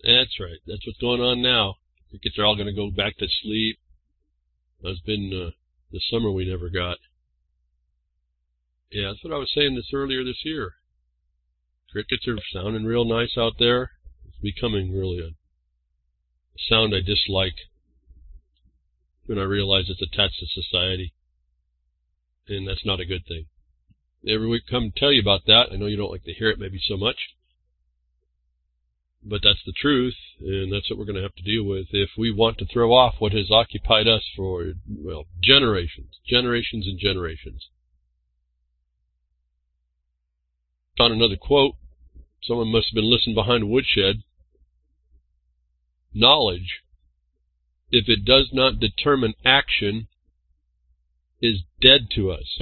That's right. That's what's going on now. Crickets are all going to go back to sleep. That's been the summer we never got. Yeah, that's what I was saying earlier this year. Crickets are sounding real nice out there. It's becoming really a sound I dislike when I realize it's attached to society. And that's not a good thing. Every week come tell you about that. I know you don't like to hear it maybe so much. But that's the truth, and that's what we're going to have to deal with if we want to throw off what has occupied us for, well, generations and generations. Found another quote. Someone must have been listening behind a woodshed. Knowledge, if it does not determine action, is dead to us.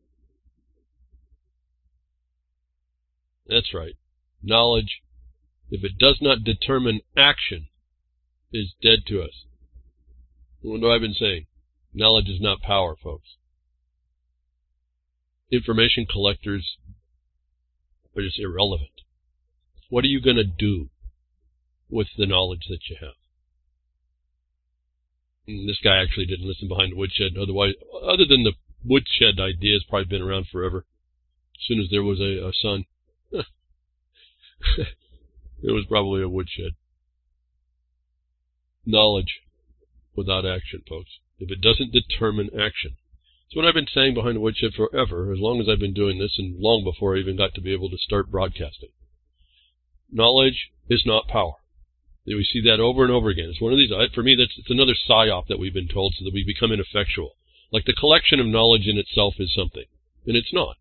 That's right. Knowledge, if it does not determine action, is dead to us. What have I been saying? Knowledge is not power, folks. Information collectors are just irrelevant. What are you going to do with the knowledge that you have? And this guy actually didn't listen behind the woodshed. Otherwise, other than the woodshed idea, has probably been around forever. As soon as there was a sun, it was probably a woodshed. Knowledge without action, folks. If it doesn't determine action. It's what I've been saying behind the woodshed forever, as long as I've been doing this, and long before I even got to be able to start broadcasting. Knowledge is not power. We see that over and over again. It's one of these, for me, it's another psyop that we've been told so that we become ineffectual. Like the collection of knowledge in itself is something, and it's not.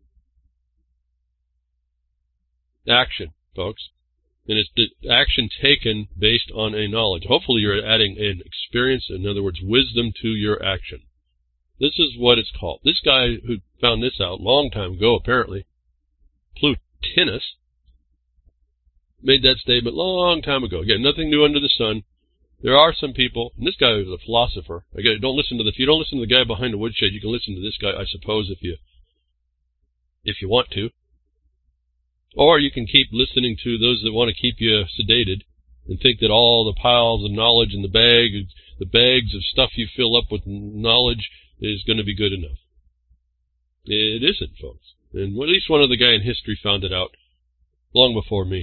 Action, folks. And it's the action taken based on a knowledge. Hopefully you're adding an experience, in other words, wisdom to your action. This is what it's called. This guy who found this out a long time ago, apparently, Plotinus, made that statement a long time ago. Again, nothing new under the sun. There are some people, and this guy is a philosopher. Again, if you don't listen to the guy behind the woodshed, you can listen to this guy, I suppose, if you want to. Or you can keep listening to those that want to keep you sedated and think that all the piles of knowledge in the bags of stuff you fill up with knowledge is going to be good enough. It isn't, folks. And at least one other guy in history found it out long before me.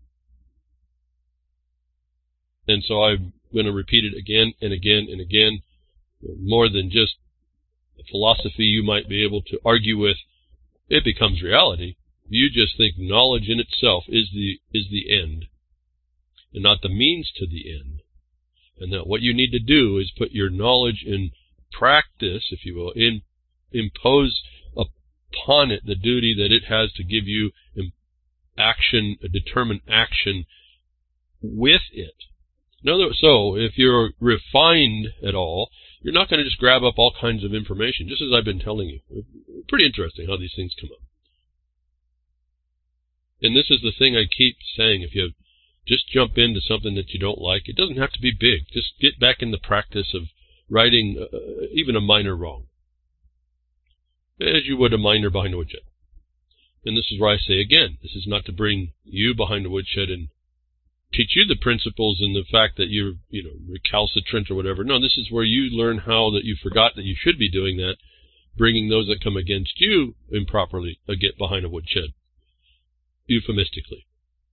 And so I'm going to repeat it again and again and again. More than just a philosophy you might be able to argue with. It becomes reality. You just think knowledge in itself is the end, and not the means to the end. And that what you need to do is put your knowledge in practice, if you will, impose upon it the duty that it has to give you action, a determined action with it. So if you're refined at all, you're not going to just grab up all kinds of information, just as I've been telling you. Pretty interesting how these things come up. And this is the thing I keep saying. If you just jump into something that you don't like, it doesn't have to be big. Just get back in the practice of righting even a minor wrong, as you would a miner behind a woodshed. And this is where I say again, this is not to bring you behind the woodshed and teach you the principles and the fact that you're, recalcitrant or whatever. No, this is where you learn how that you forgot that you should be doing that, bringing those that come against you improperly get behind a woodshed, euphemistically.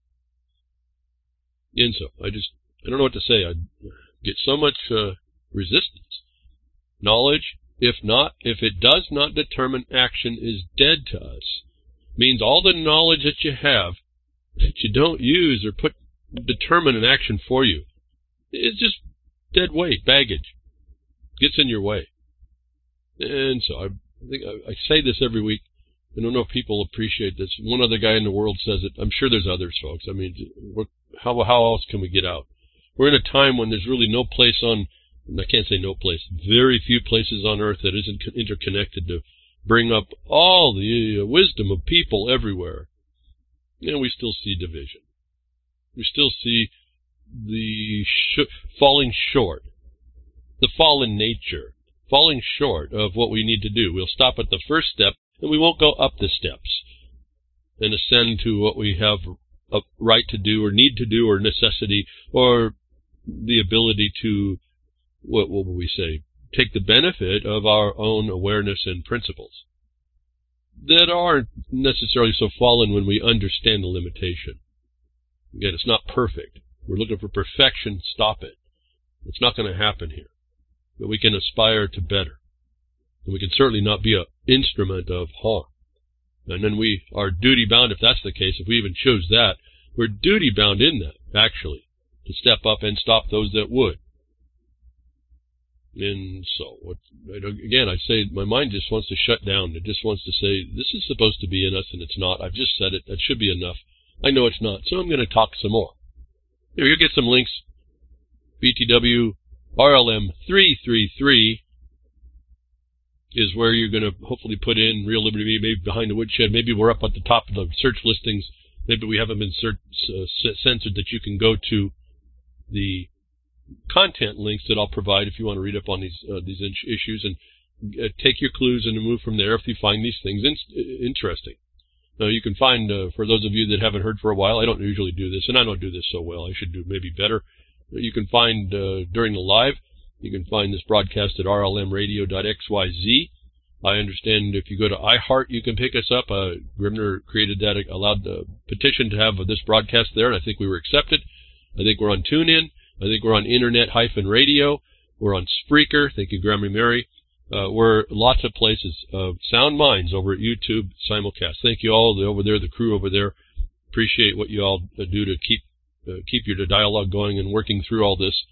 And so, I don't know what to say. I get so much resistance. Knowledge, if it does not determine action, is dead to us. Means all the knowledge that you have that you don't use or determine an action for you, it's just dead weight, baggage. Gets in your way. And so I think I say this every week. I don't know if people appreciate this. One other guy in the world says it. I'm sure there's others, folks. I mean, how else can we get out? We're in a time when there's really no place I can't say no place, very few places on earth that isn't interconnected to bring up all the wisdom of people everywhere. And we still see division. We still see the falling short, the fallen nature, falling short of what we need to do. We'll stop at the first step, and we won't go up the steps and ascend to what we have a right to do or need to do or necessity or the ability to, what will we say, take the benefit of our own awareness and principles that aren't necessarily so fallen when we understand the limitation. Again, it's not perfect. We're looking for perfection. Stop it. It's not going to happen here. But we can aspire to better. And we can certainly not be an instrument of harm. And then we are duty-bound, if that's the case, if we even chose that, we're duty-bound in that, actually, to step up and stop those that would. And so, again, I say my mind just wants to shut down. It just wants to say, this is supposed to be in us, and it's not. I've just said it. That should be enough. I know it's not, so I'm going to talk some more. Here, you'll get some links. BTW RLM 333 is where you're going to hopefully put in Real Liberty, maybe Behind the Woodshed. Maybe we're up at the top of the search listings. Maybe we haven't been censored that you can go to the content links that I'll provide if you want to read up on these issues and take your clues and move from there if you find these things interesting. Now, you can find, for those of you that haven't heard for a while, I don't usually do this, and I don't do this so well. I should do maybe better. You can find, during the live, you can find this broadcast at rlmradio.xyz. I understand if you go to iHeart, you can pick us up. Grimner created that, allowed the petition to have this broadcast there, and I think we were accepted. I think we're on TuneIn. I think we're on Internet-Radio. We're on Spreaker. Thank you, Grandma Mary. We're lots of places. Sound Minds over at YouTube simulcast. Thank you all over there, the crew over there. Appreciate what you all do to keep your dialogue going and working through all this.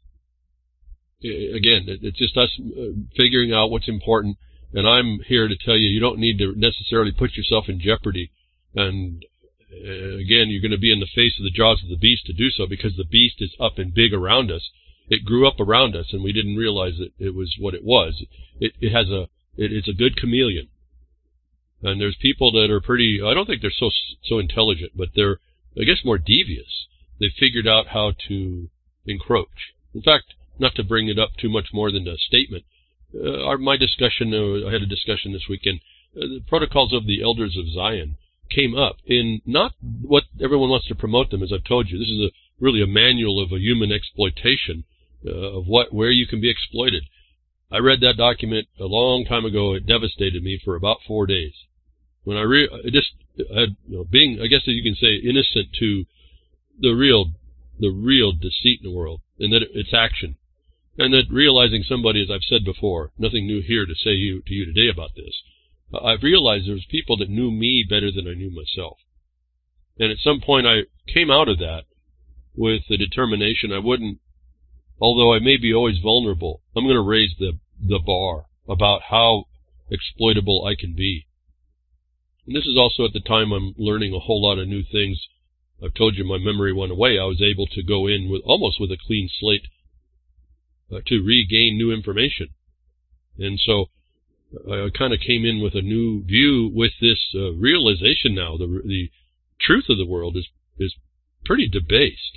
Again, it's just us figuring out what's important, and I'm here to tell you, you don't need to necessarily put yourself in jeopardy. And again, you're going to be in the face of the jaws of the beast to do so, because the beast is up and big around us. It grew up around us, and we didn't realize that it was what it was. It's a good chameleon. And there's people that are pretty, I don't think they're so intelligent, but they're, I guess, more devious. They figured out how to encroach. In fact, not to bring it up too much more than a statement, my discussion, I had a discussion this weekend, the protocols of the elders of Zion came up in not what everyone wants to promote them, as I've told you. This is really a manual of a human exploitation of where you can be exploited. I read that document a long time ago. It devastated me for about 4 days. When I had, being, I guess you can say, innocent to the real deceit in the world, and that it's action. And that realizing somebody, as I've said before, nothing new here to say to you today about this, I've realized there was people that knew me better than I knew myself. And at some point I came out of that with the determination I wouldn't, although I may be always vulnerable, I'm going to raise the bar about how exploitable I can be. And this is also at the time I'm learning a whole lot of new things. I've told you my memory went away. I was able to go in almost with a clean slate to regain new information. And so I kind of came in with a new view with this realization now. The truth of the world is pretty debased.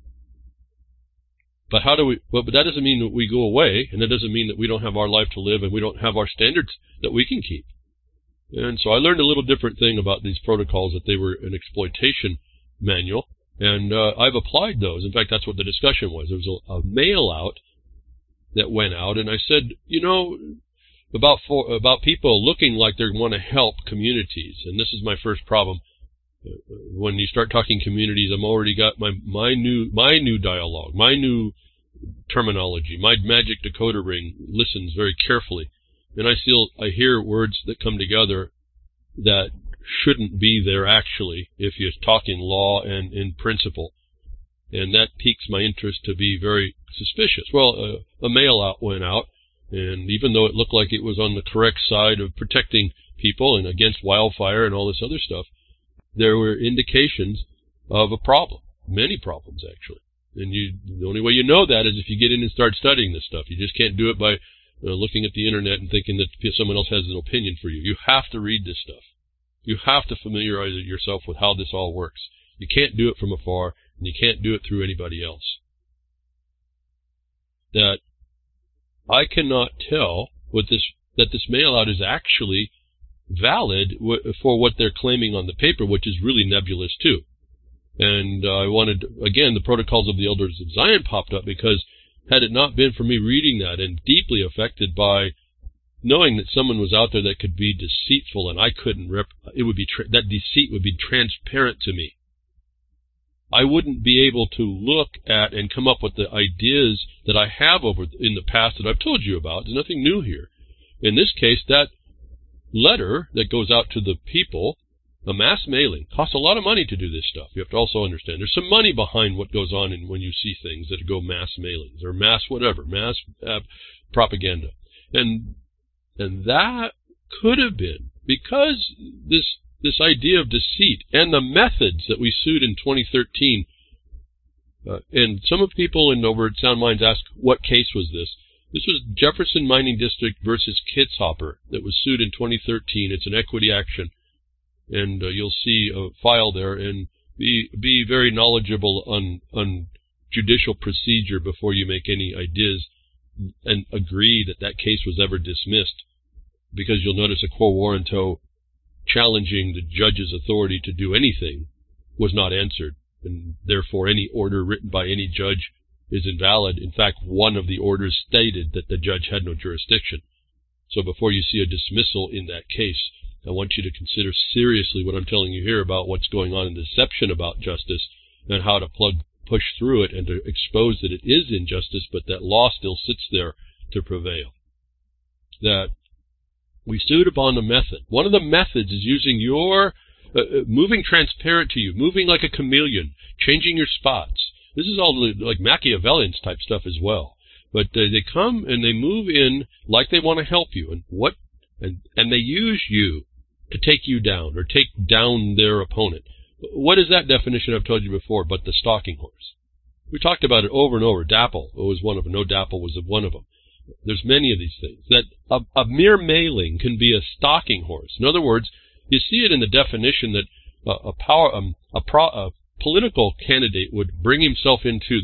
But but that doesn't mean that we go away, and that doesn't mean that we don't have our life to live and we don't have our standards that we can keep. And so I learned a little different thing about these protocols, that they were an exploitation manual, and I've applied those. In fact, that's what the discussion was. There was a mail out that went out, and I said, about people looking like they want to help communities, and this is my first problem. When you start talking communities, I'm already got my new dialogue, my new terminology. My magic decoder ring listens very carefully, and I hear words that come together that shouldn't be there actually if you're talking law and in principle, and that piques my interest to be very suspicious. Well, a mail out went out, and even though it looked like it was on the correct side of protecting people and against wildfire and all this other stuff, there were indications of a problem, many problems actually. And the only way you know that is if you get in and start studying this stuff. You just can't do it by looking at the internet and thinking that someone else has an opinion for you. You have to read this stuff. You have to familiarize yourself with how this all works. You can't do it from afar, and you can't do it through anybody else. That I cannot tell that this mail out is actually valid for what they're claiming on the paper, which is really nebulous too. And I wanted, again, the Protocols of the Elders of Zion popped up because had it not been for me reading that and deeply affected by knowing that someone was out there that could be deceitful and I couldn't that deceit would be transparent to me. I wouldn't be able to look at and come up with the ideas that I have in the past that I've told you about. There's nothing new here. In this case, that letter that goes out to the people, a mass mailing, costs a lot of money to do this stuff. You have to also understand there's some money behind what goes on when you see things that go mass mailings or mass whatever, mass propaganda. And that could have been because this idea of deceit and the methods that we sued in 2013, and some of people over at Sound Minds ask, what case was this? This was Jefferson Mining District versus Kitzhaber that was sued in 2013. It's an equity action, and you'll see a file there, and be very knowledgeable on judicial procedure before you make any ideas and agree that case was ever dismissed, because you'll notice a quo warranto challenging the judge's authority to do anything was not answered, and therefore any order written by any judge is invalid. In fact, one of the orders stated that the judge had no jurisdiction. So before you see a dismissal in that case, I want you to consider seriously what I'm telling you here about what's going on in deception about justice and how to push through it and to expose that it is injustice, but that law still sits there to prevail. That we sued upon the method. One of the methods is using your moving transparent to you, moving like a chameleon, changing your spots. This is all like Machiavellian type stuff as well. But they come and they move in like they want to help you, and they use you to take you down or take down their opponent. What is that definition I've told you before but the stalking horse? We talked about it over and over. DAPL was one of them. No DAPL was one of them. There's many of these things. That a mere mailing can be a stalking horse. In other words, you see it in the definition that a political candidate would bring himself into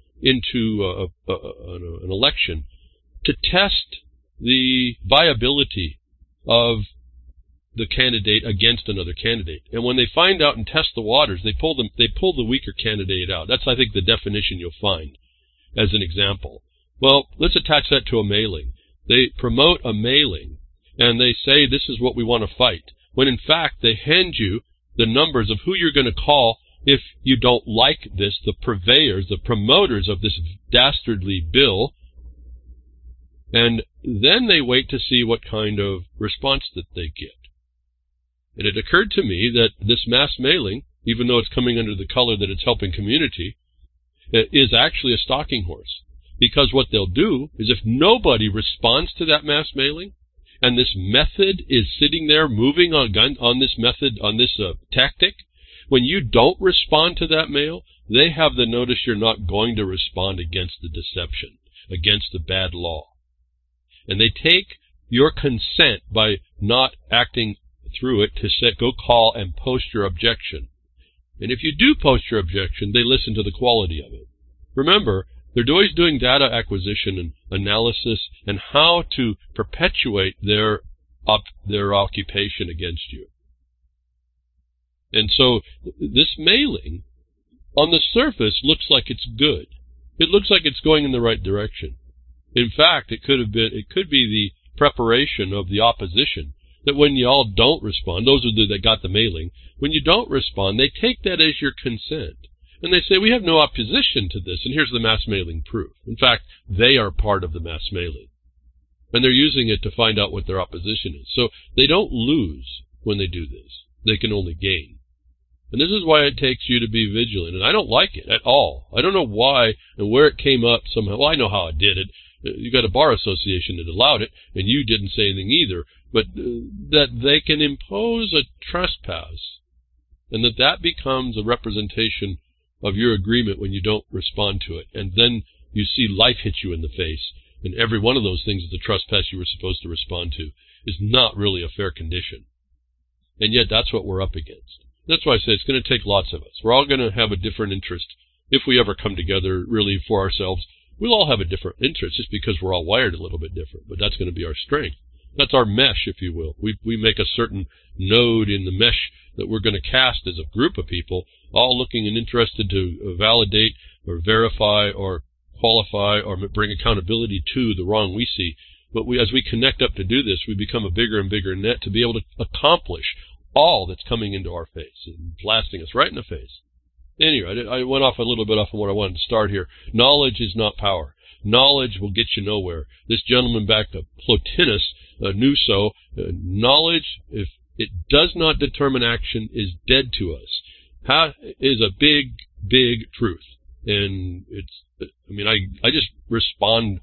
an election to test the viability of the candidate against another candidate. And when they find out and test the waters, they pull the weaker candidate out. That's, I think, the definition you'll find as an example. Well, let's attach that to a mailing. They promote a mailing, and they say this is what we want to fight, when in fact they hand you the numbers of who you're going to call if you don't like this, the purveyors, the promoters of this dastardly bill, and then they wait to see what kind of response that they get. And it occurred to me that this mass mailing, even though it's coming under the color that it's helping community, is actually a stalking horse. Because what they'll do is if nobody responds to that mass mailing, and this method is sitting there moving on this method, on this tactic, when you don't respond to that mail, they have the notice you're not going to respond against the deception, against the bad law. And they take your consent by not acting through it to go call and post your objection. And if you do post your objection, they listen to the quality of it. Remember, they're always doing data acquisition and analysis and how to perpetuate their occupation against you. And so this mailing, on the surface, looks like it's good. It looks like it's going in the right direction. In fact, it could be the preparation of the opposition, that when you all don't respond, those that got the mailing, when you don't respond, they take that as your consent. And they say, we have no opposition to this, and here's the mass mailing proof. In fact, they are part of the mass mailing. And they're using it to find out what their opposition is. So they don't lose when they do this. They can only gain. And this is why it takes you to be vigilant. And I don't like it at all. I don't know why and where it came up somehow. Well, I know how it did it. You got a bar association that allowed it, and you didn't say anything either. But that they can impose a trespass, and that becomes a representation of your agreement when you don't respond to it. And then you see life hit you in the face, and every one of those things is a trespass you were supposed to respond to, is not really a fair condition. And yet that's what we're up against. That's why I say it's going to take lots of us. We're all going to have a different interest. If we ever come together really for ourselves, we'll all have a different interest just because we're all wired a little bit different. But that's going to be our strength. That's our mesh, if you will. We make a certain node in the mesh that we're going to cast as a group of people, all looking and interested to validate or verify or qualify or bring accountability to the wrong we see. But as we connect up to do this, we become a bigger and bigger net to be able to accomplish all that's coming into our face and blasting us right in the face. Anyway, I went off a little bit off of what I wanted to start here. Knowledge is not power. Knowledge will get you nowhere. This gentleman back to Plotinus knew so. Knowledge, if it does not determine action, is dead to us. Is a big, big truth. And I just respond.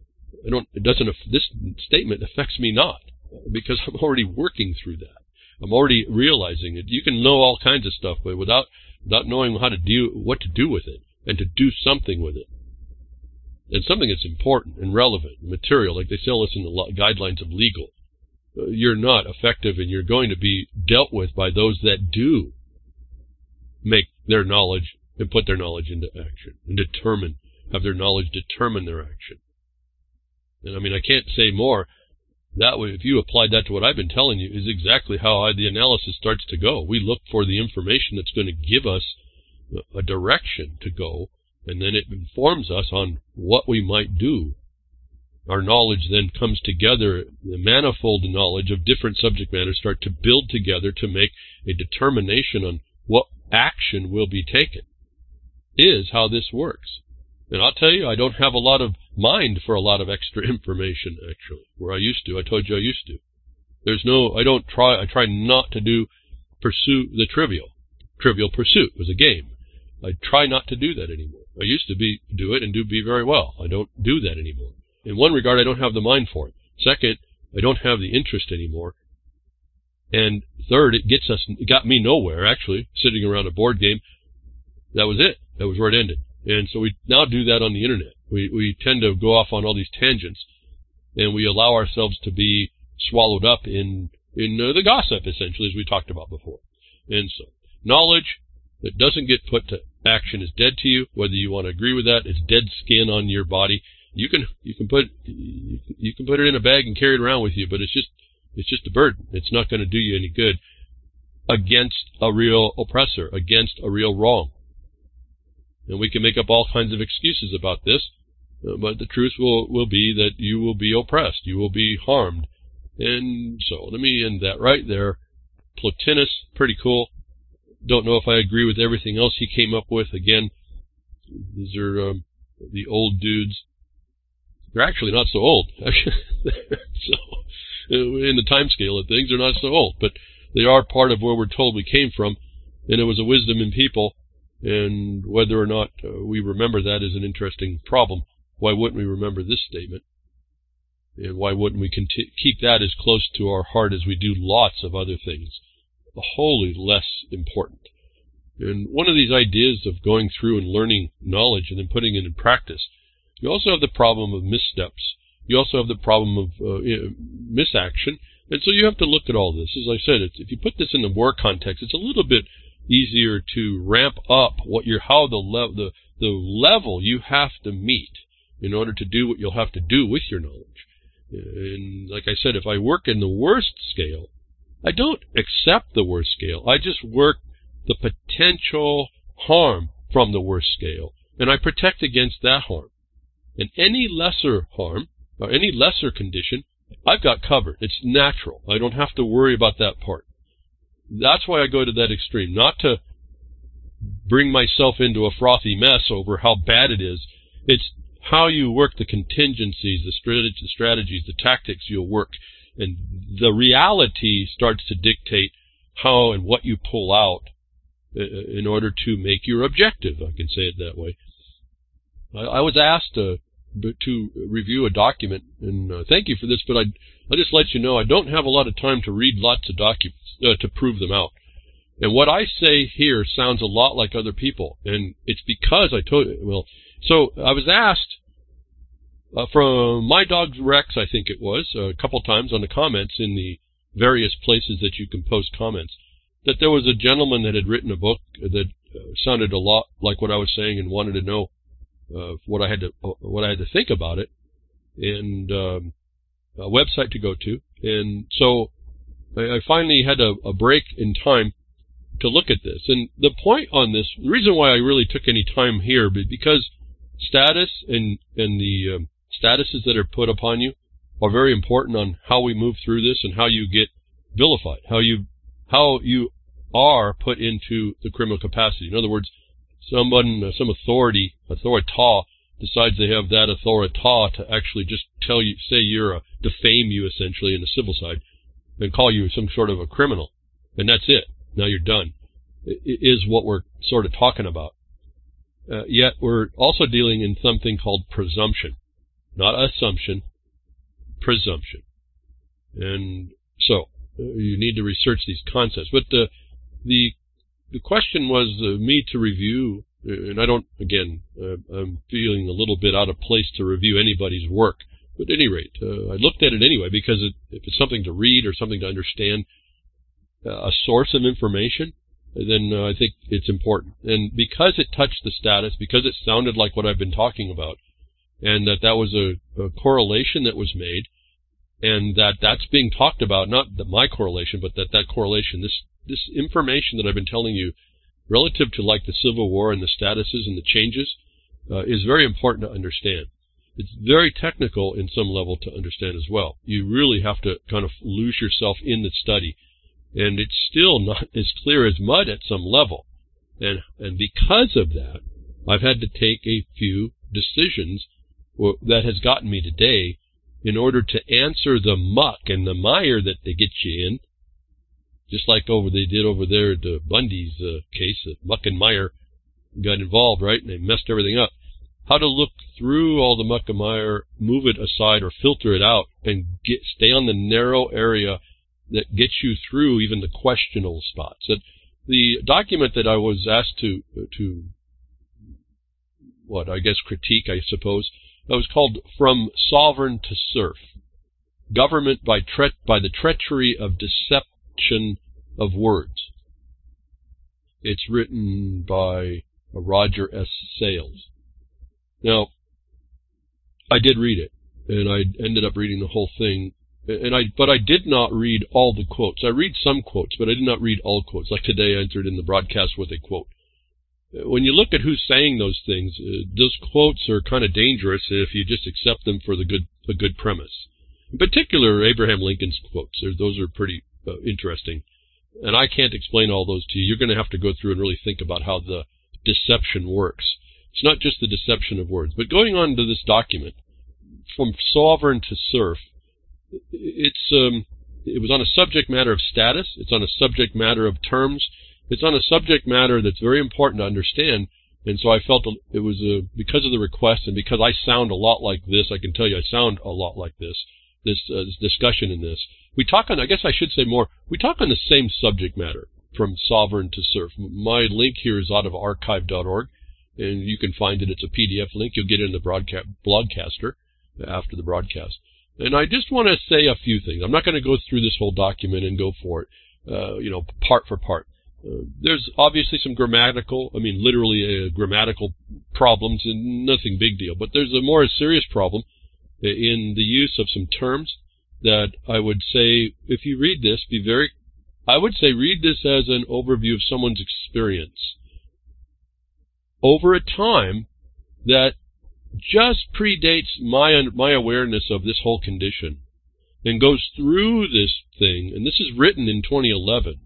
This statement affects me not, because I'm already working through that. I'm already realizing it. You can know all kinds of stuff, but without knowing what to do with it, and to do something with it. And something that's important and relevant, material, like they tell us in the guidelines of legal. You're not effective, and you're going to be dealt with by those that do make their knowledge and put their knowledge into action, and have their knowledge determine their action. And I can't say more. That way, if you applied that to what I've been telling you, is exactly how the analysis starts to go. We look for the information that's going to give us a direction to go, and then it informs us on what we might do. Our knowledge then comes together, the manifold knowledge of different subject matters start to build together to make a determination on what action will be taken, is how this works. And I'll tell you, I don't have a lot of mind for a lot of extra information, actually, where I used to. I told you I used to. I try not to pursue the trivial. Trivial Pursuit was a game. I try not to do that anymore. I used to do it and be very well. I don't do that anymore. In one regard, I don't have the mind for it. Second, I don't have the interest anymore. And third, it got me nowhere, actually, sitting around a board game. That was it. That was where it ended. And so we now do that on the internet. We tend to go off on all these tangents, and we allow ourselves to be swallowed up in the gossip, essentially, as we talked about before. And so, knowledge that doesn't get put to action is dead to you. Whether you want to agree with that, it's dead skin on your body. You can put it in a bag and carry it around with you, but it's just a burden. It's not going to do you any good against a real oppressor, against a real wrong. And we can make up all kinds of excuses about this, but the truth will be that you will be oppressed. You will be harmed. And so let me end that right there. Plotinus, pretty cool. Don't know if I agree with everything else he came up with. Again, these are the old dudes. They're actually not so old. So, in the time scale of things, they're not so old. But they are part of where we're told we came from. And it was a wisdom in people. And whether or not we remember that is an interesting problem. Why wouldn't we remember this statement? And why wouldn't we keep that as close to our heart as we do lots of other things, wholly less important? And one of these ideas of going through and learning knowledge and then putting it in practice, you also have the problem of missteps. You also have the problem of misaction. And so you have to look at all this. As I said, if you put this in the war context, it's a little bit easier to ramp up the level you have to meet in order to do what you'll have to do with your knowledge. And like I said, if I work in the worst scale, I don't accept the worst scale. I just work the potential harm from the worst scale, and I protect against that harm. And any lesser harm or any lesser condition, I've got covered. It's natural. I don't have to worry about that part. That's why I go to that extreme, not to bring myself into a frothy mess over how bad it is. It's how you work the contingencies, the strategies, the tactics you'll work. And the reality starts to dictate how and what you pull out in order to make your objective. I can say it that way. I was asked to review a document, and thank you for this, but I'll just let you know I don't have a lot of time to read lots of documents to prove them out. And what I say here sounds a lot like other people, and it's because so I was asked from My Dog Rex, I think it was, a couple times on the comments in the various places that you can post comments, that there was a gentleman that had written a book that sounded a lot like what I was saying and wanted to know what I had to think about it, and a website to go to. And so I finally had a break in time to look at this. And the point on this, the reason why I really took any time here, because status and the statuses that are put upon you are very important on how we move through this and how you get vilified, how you are put into the criminal capacity. In other words, some authorita decides they have that authorita to actually just tell you, say defame you essentially in the civil side and call you some sort of a criminal. And that's it. Now you're done. It is what we're sort of talking about. Yet we're also dealing in something called presumption. Not assumption, presumption. And so you need to research these concepts. But the question was me to review, and I don't, again, I'm feeling a little bit out of place to review anybody's work. But at any rate, I looked at it anyway because if it's something to read or something to understand, a source of information, then I think it's important. And because it touched the status, because it sounded like what I've been talking about, and that was a correlation that was made, and that's being talked about, not my correlation, but that correlation, this information that I've been telling you relative to like the Civil War and the statuses and the changes is very important to understand. It's very technical in some level to understand as well. You really have to kind of lose yourself in the study. And it's still not as clear as mud at some level. And because of that, I've had to take a few decisions that has gotten me today in order to answer the muck and the mire that they get you in. Just like they did over there at Bundy's case, muck and mire got involved, right? And they messed everything up. How to look through all the muck and mire, move it aside or filter it out, and stay on the narrow area that gets you through even the questionable spots. That the document that I was asked to critique, I suppose, that was called From Sovereign to Serf, Government by the Treachery of Deception of Words. It's written by Roger S. Sales. Now, I did read it, and I ended up reading the whole thing. But I did not read all the quotes. I read some quotes, but I did not read all quotes. Like today, I entered in the broadcast with a quote. When you look at who's saying those things, those quotes are kind of dangerous if you just accept them for a good premise. In particular, Abraham Lincoln's quotes. Those are pretty interesting. And I can't explain all those to you. You're going to have to go through and really think about how the deception works. It's not just the deception of words. But going on to this document, From Sovereign to Serf, it was on a subject matter of status. It's on a subject matter of terms. It's on a subject matter that's very important to understand. And so I felt it was because of the request and because I sound a lot like this. I can tell you I sound a lot like this discussion in this. We talk on, I guess I should say more, we talk on the same subject matter, From Sovereign to Serf. My link here is out of archive.org, and you can find it. It's a PDF link. You'll get it in the Blogcaster after the broadcast. And I just want to say a few things. I'm not going to go through this whole document and go for it, part for part. There's obviously some literally grammatical problems and nothing big deal. But there's a more serious problem in the use of some terms that I would say, if you read this, read this as an overview of someone's experience over a time that just predates my awareness of this whole condition and goes through this thing, and this is written in 2011,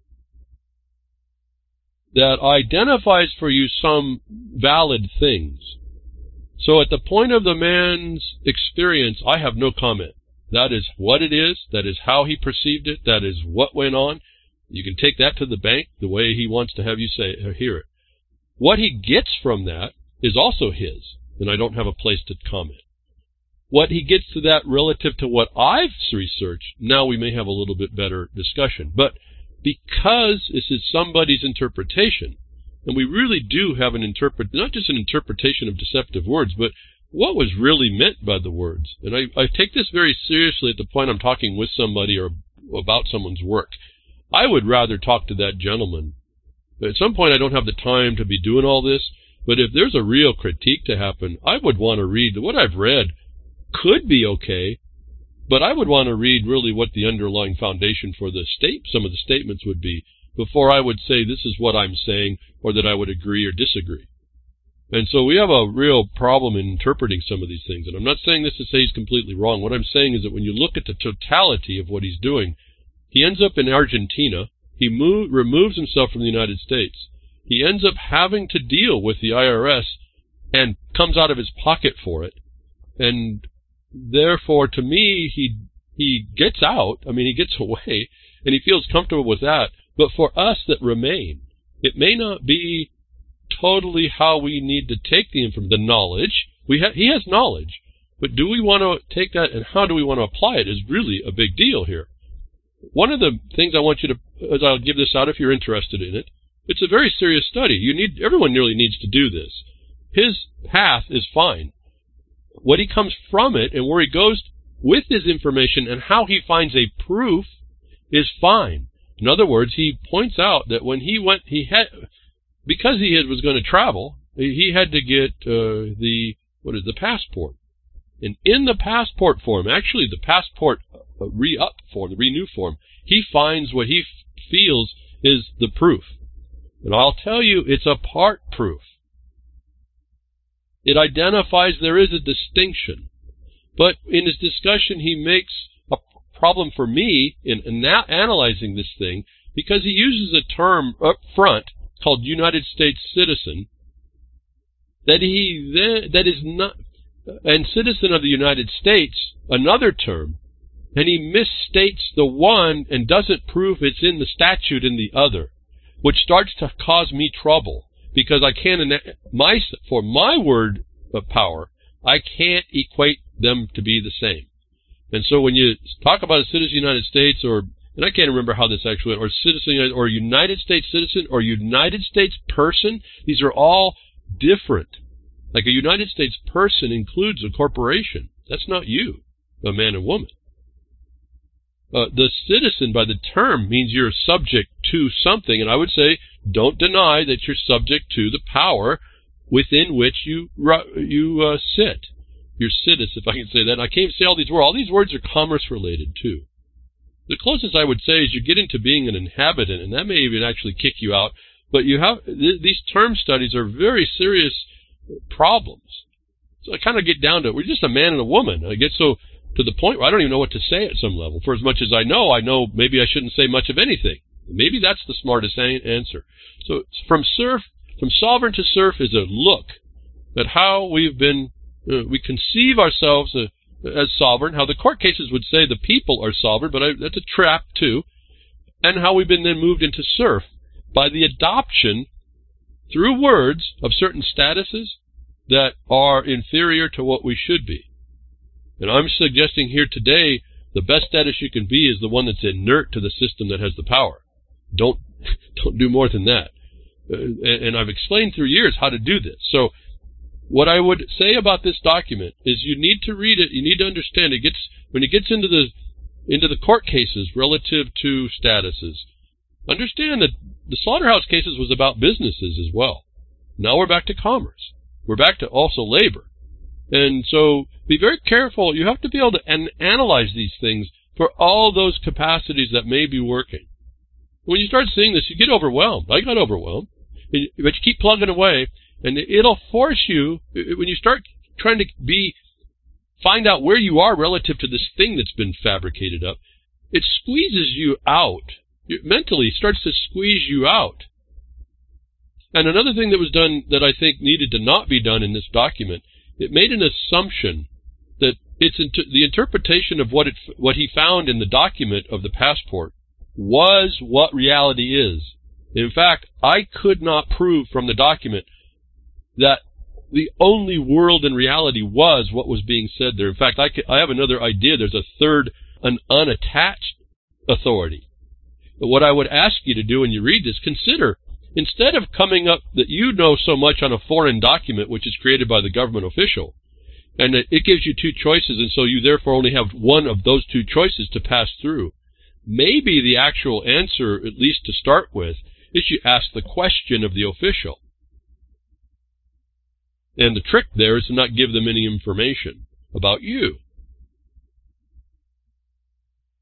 that identifies for you some valid things. So at the point of the man's experience, I have no comment. That is what it is. That is how he perceived it. That is what went on. You can take that to the bank the way he wants to have you say or hear it. What he gets from that is also his, and I don't have a place to comment. What he gets to that relative to what I've researched, now we may have a little bit better discussion. But because this is somebody's interpretation, and we really do have not just an interpretation of deceptive words, but what was really meant by the words. And I take this very seriously at the point I'm talking with somebody or about someone's work. I would rather talk to that gentleman. At some point I don't have the time to be doing all this, but if there's a real critique to happen, I would want to read what I've read. Could be okay, But I would want to read really what the underlying foundation for some of the statements would be before I would say this is what I'm saying or that I would agree or disagree. And so we have a real problem in interpreting some of these things. And I'm not saying this to say he's completely wrong. What I'm saying is that when you look at the totality of what he's doing, he ends up in Argentina. He removes himself from the United States. He ends up having to deal with the IRS and comes out of his pocket for it. And therefore, to me, he gets out. I mean, he gets away, and he feels comfortable with that. But for us that remain, it may not be totally how we need to take the knowledge. He has knowledge, but do we want to take that, and how do we want to apply it is really a big deal here. One of the things I want you to, as I'll give this out if you're interested in it, it's a very serious study. Everyone nearly needs to do this. His path is fine. What he comes from it and where he goes with his information and how he finds a proof is fine. In other words, he points out that when he went, because he was going to travel, he had to get the passport. And in the passport form, actually the passport re-up form, the renew form, he finds what he feels is the proof. And I'll tell you, it's a part proof. It identifies there is a distinction. But in his discussion, he makes a problem for me in analyzing this thing because he uses a term up front called United States citizen that is not, and citizen of the United States, another term, and he misstates the one and doesn't prove it's in the statute in the other, which starts to cause me trouble because I can't, for my word of power, I can't equate them to be the same. And so when you talk about a citizen of the United States, and I can't remember how this actually went, or citizen, or United States citizen, or United States person, these are all different. Like a United States person includes a corporation. That's not you, a man and woman. The citizen, by the term, means you're subject to something, and I would say don't deny that you're subject to the power within which you sit. You're citizen, if I can say that. And I can't say all these words. All these words are commerce-related, too. The closest I would say is you get into being an inhabitant, and that may even actually kick you out. But you have these term studies are very serious problems. So I kind of get down to it. We're just a man and a woman. I get so to the point where I don't even know what to say at some level. For as much as I know maybe I shouldn't say much of anything. Maybe that's the smartest answer. So from sovereign to serf is a look at how we've been, we conceive ourselves as sovereign, how the court cases would say the people are sovereign, but that's a trap too, and how we've been then moved into serf by the adoption through words of certain statuses that are inferior to what we should be. And I'm suggesting here today the best status you can be is the one that's inert to the system that has the power. Don't do more than that. And I've explained through years how to do this. So what I would say about this document is you need to read it. You need to understand it. When it gets into the court cases relative to statuses, understand that the slaughterhouse cases was about businesses as well. Now we're back to commerce. We're back to also labor. And so be very careful. You have to be able to analyze these things for all those capacities that may be working. When you start seeing this, you get overwhelmed. I got overwhelmed. But you keep plugging away, and it'll force you, when you start trying to find out where you are relative to this thing that's been fabricated up, it squeezes you out. Mentally, it starts to squeeze you out. And another thing that was done that I think needed to not be done in this document, it made an assumption that the interpretation of what he found in the document of the passport was what reality is. In fact, I could not prove from the document that the only world in reality was what was being said there. In fact, I have another idea. There's a third, an unattached authority. But what I would ask you to do when you read this, consider, instead of coming up that you know so much on a foreign document which is created by the government official, and it gives you two choices, and so you therefore only have one of those two choices to pass through, maybe the actual answer, at least to start with, is you ask the question of the official. And the trick there is to not give them any information about you.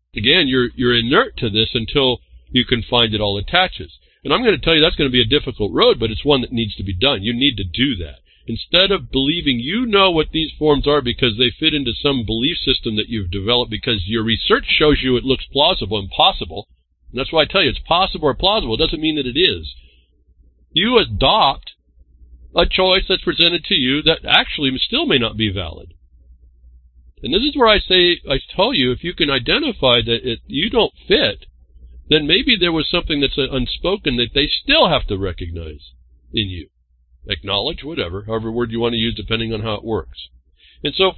Again, you're inert to this until you can find it all attaches. And I'm going to tell you that's going to be a difficult road, but it's one that needs to be done. You need to do that. Instead of believing you know what these forms are because they fit into some belief system that you've developed because your research shows you it looks plausible and possible, and that's why I tell you it's possible or plausible. It doesn't mean that it is. You adopt a choice that's presented to you that actually still may not be valid. And this is where I tell you, if you can identify that you don't fit, then maybe there was something that's unspoken that they still have to recognize in you. Acknowledge, whatever, however word you want to use depending on how it works. And so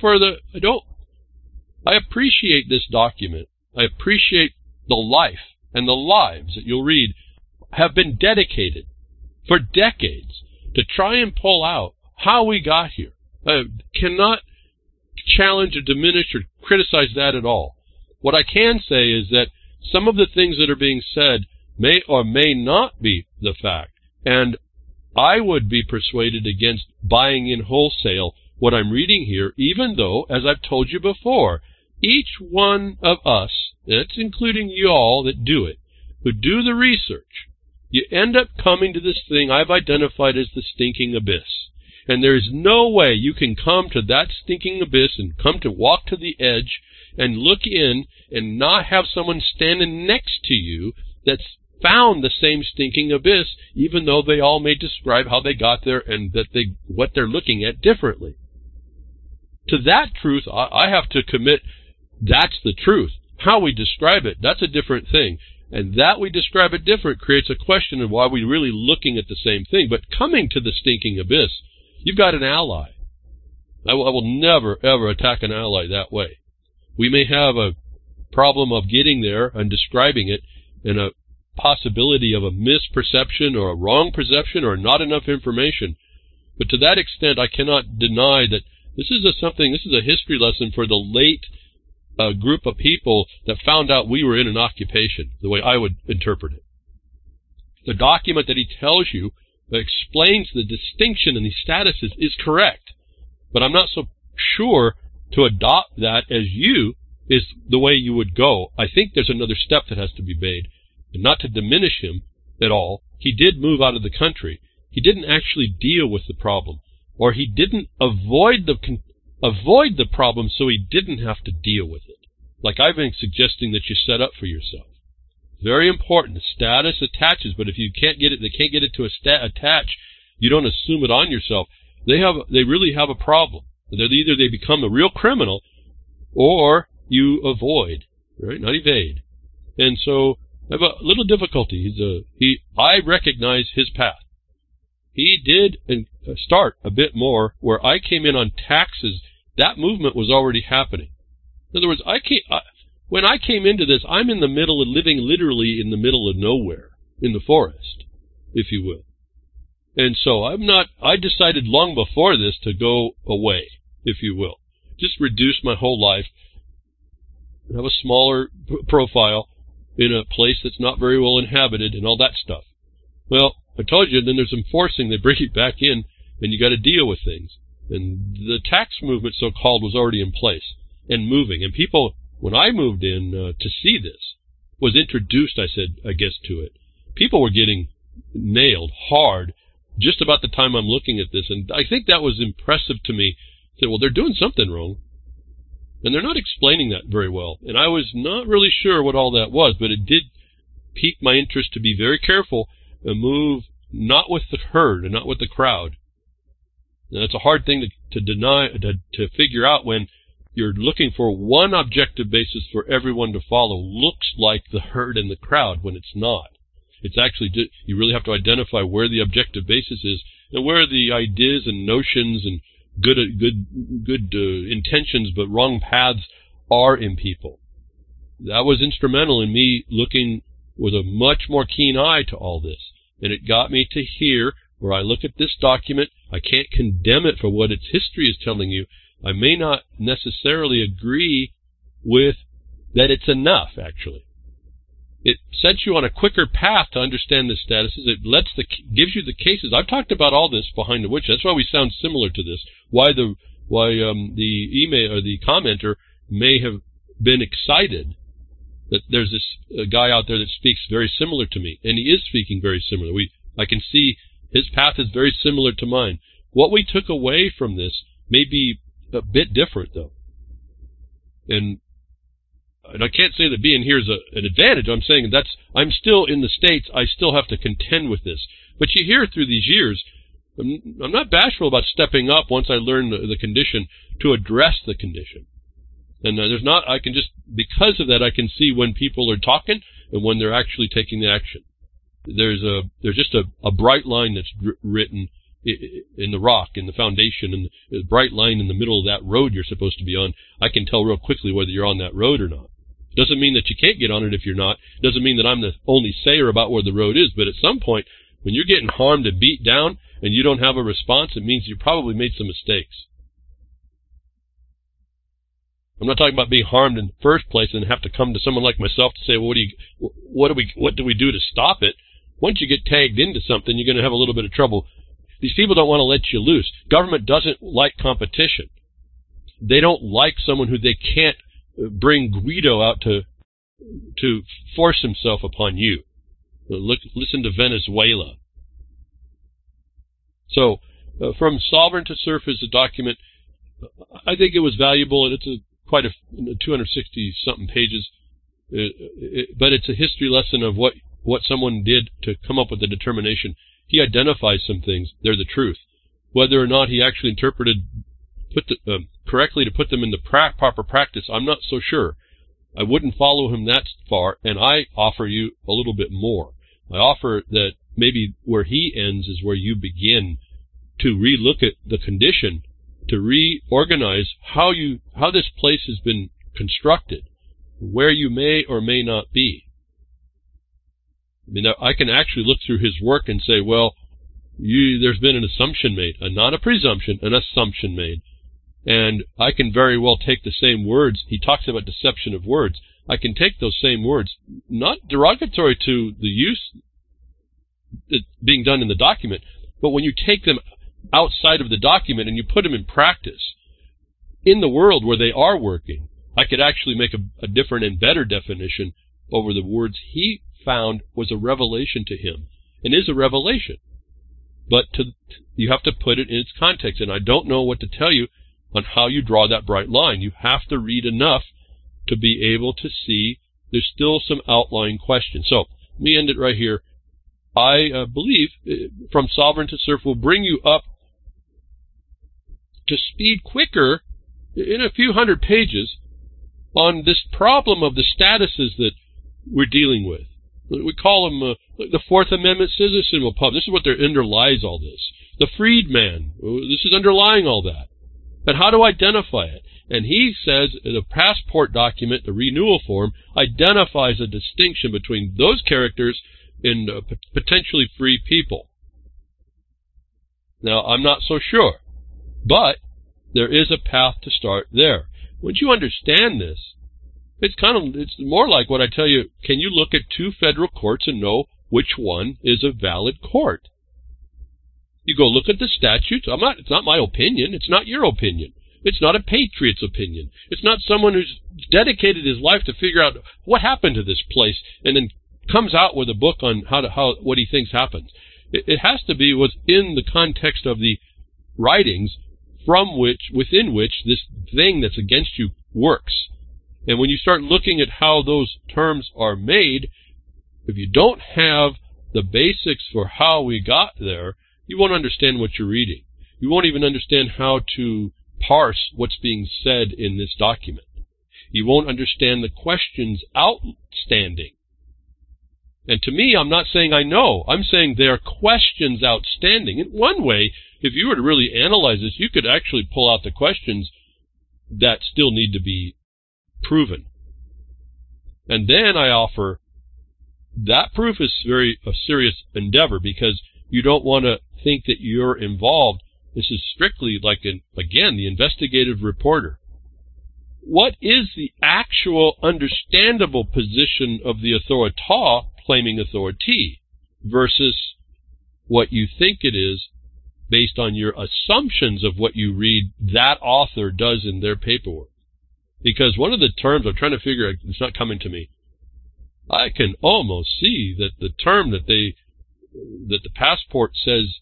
I appreciate this document. I appreciate the life and the lives that you'll read have been dedicated for decades to try and pull out how we got here. I cannot challenge or diminish or criticize that at all. What I can say is that some of the things that are being said may or may not be the fact, and I would be persuaded against buying in wholesale what I'm reading here, even though, as I've told you before, each one of us, that's including you all that do it, who do the research, you end up coming to this thing I've identified as the stinking abyss. And there is no way you can come to that stinking abyss and come to walk to the edge and look in and not have someone standing next to you that's found the same stinking abyss, even though they all may describe how they got there and that what they're looking at differently. To that truth, I have to commit that's the truth. How we describe it, that's a different thing. And that we describe it different creates a question of why we're really looking at the same thing. But coming to the stinking abyss, you've got an ally. I will never, ever attack an ally that way. We may have a problem of getting there and describing it and a possibility of a misperception or a wrong perception or not enough information. But to that extent, I cannot deny that this is a history lesson for the late group of people that found out we were in an occupation, the way I would interpret it. The document that he tells you that explains the distinction in these statuses is correct, but I'm not so sure to adopt that as you is the way you would go. I think there's another step that has to be made, and not to diminish him at all. He did move out of the country. He didn't actually deal with the problem, or he didn't avoid the problem so he didn't have to deal with it, like I've been suggesting that you set up for yourself. Very important. The status attaches, but if you can't get it, they can't get it to attach. You don't assume it on yourself. They really have a problem. Either they become a real criminal, or you avoid, right? Not evade. And so I have a little difficulty. I recognize his path. He did start a bit more where I came in on taxes. That movement was already happening. In other words, when I came into this, I'm in the middle of living literally in the middle of nowhere, in the forest, if you will. And so I decided long before this to go away, if you will. Just reduce my whole life, have a smaller profile in a place that's not very well inhabited and all that stuff. Well, I told you, then there's enforcing, they bring it back in, and you got to deal with things. And the tax movement, so-called, was already in place and moving. And people, when I moved in to see this, was introduced, I guess, to it. People were getting nailed hard just about the time I'm looking at this. And I think that was impressive to me. I said, well, they're doing something wrong. And they're not explaining that very well. And I was not really sure what all that was, but it did pique my interest to be very careful and move not with the herd and not with the crowd. And that's a hard thing to deny, to figure out when you're looking for one objective basis for everyone to follow. Looks like the herd and the crowd when it's not. It's actually, you really have to identify where the objective basis is and where the ideas and notions and good intentions but wrong paths are in people. That was instrumental in me looking with a much more keen eye to all this. And it got me to here where I look at this document. I can't condemn it for what its history is telling you. I may not necessarily agree with that it's enough, actually. It sets you on a quicker path to understand the statuses. It gives you the cases. I've talked about all this behind the witch. That's why we sound similar to this. Why the email or the commenter may have been excited that there's this guy out there that speaks very similar to me, and he is speaking very similar. I can see his path is very similar to mine. What we took away from this may be a bit different, though. And I can't say that being here is an advantage. I'm saying I'm still in the States. I still have to contend with this. But you hear through these years, I'm not bashful about stepping up once I learn the condition to address the condition. And because of that, I can see when people are talking and when they're actually taking the action. There's just a bright line that's written in the rock, in the foundation, and the bright line in the middle of that road you're supposed to be on. I can tell real quickly whether you're on that road or not. It doesn't mean that you can't get on it if you're not. It doesn't mean that I'm the only sayer about where the road is. But at some point, when you're getting harmed and beat down and you don't have a response, it means you probably made some mistakes. I'm not talking about being harmed in the first place and have to come to someone like myself to say, well, what do we do to stop it? Once you get tagged into something, you're going to have a little bit of trouble. These people don't want to let you loose. Government doesn't like competition. They don't like someone who they can't bring Guido out to force himself upon you. Listen to Venezuela. So, from Sovereign to Serf is a document. I think it was valuable, and it's quite a 260-something pages. But it's a history lesson of what someone did to come up with the determination. He identifies some things. They're the truth. Whether or not he actually correctly to put them in the proper practice, I'm not so sure. I wouldn't follow him that far, and I offer you a little bit more. I offer that maybe where he ends is where you begin to relook at the condition, to reorganize how this place has been constructed, where you may or may not be. I mean, I can actually look through his work and say, well, there's been an assumption made, not a presumption, an assumption made. And I can very well take the same words. He talks about deception of words. I can take those same words, not derogatory to the use being done in the document, but when you take them outside of the document and you put them in practice in the world where they are working, I could actually make a different and better definition over the words he found was a revelation to him, and is a revelation. But you have to put it in its context, and I don't know what to tell you on how you draw that bright line. You have to read enough to be able to see there's still some outlying questions. So let me end it right here. I believe From Sovereign to Serf will bring you up to speed quicker in a few hundred pages on this problem of the statuses that we're dealing with. We call them the Fourth Amendment citizen pub. This is what underlies all this. The freedman. This is underlying all that. And how to identify it? And he says the passport document, the renewal form, identifies a distinction between those characters and potentially free people. Now, I'm not so sure, but there is a path to start there. Once you understand this, it's more like what I tell you. Can you look at two federal courts and know which one is a valid court? You go look at the statutes. It's not my opinion. It's not your opinion. It's not a patriot's opinion. It's not someone who's dedicated his life to figure out what happened to this place and then comes out with a book on what he thinks happens. It has to be what's in the context of the writings within which this thing that's against you works. And when you start looking at how those terms are made, if you don't have the basics for how we got there, you won't understand what you're reading. You won't even understand how to parse what's being said in this document. You won't understand the questions outstanding. And to me, I'm not saying I know. I'm saying there are questions outstanding. In one way, if you were to really analyze this, you could actually pull out the questions that still need to be proven. And then I offer that proof is a serious endeavor, because you don't want to think that you're involved. This is strictly like, the investigative reporter. What is the actual understandable position of the authoritas claiming authority versus what you think it is based on your assumptions of what you read that author does in their paperwork? Because one of the terms I'm trying to figure out, it's not coming to me, I can almost see that the term that the passport says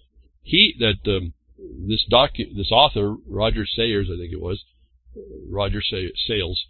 this author, Roger Sayers, I think it was, Roger Sales,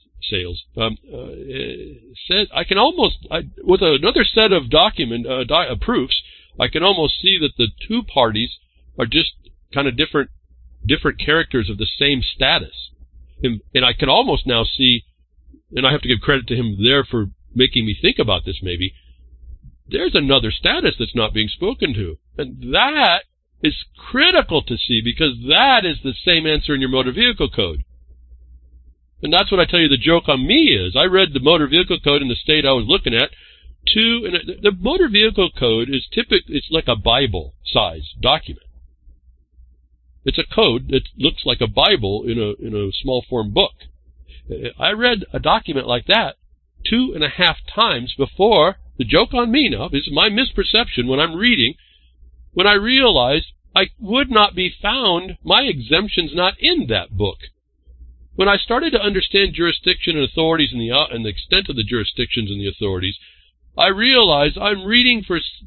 said, I can almost, with another set of proofs, I can almost see that the two parties are just kind of different characters of the same status. And I can almost now see, and I have to give credit to him there for making me think about this maybe, there's another status that's not being spoken to. And that is critical to see, because that is the same answer in your motor vehicle code. And that's what I tell you the joke on me is. I read the motor vehicle code in the state I was looking at. And the motor vehicle code is it's like a Bible size document. It's a code that looks like a Bible in a small form book. I read a document like that 2.5 times before, the joke on me now, this is my misperception when I'm reading, when I realized I would not be found, my exemption's not in that book. When I started to understand jurisdiction and authorities and the extent of the jurisdictions and the authorities, I realized trying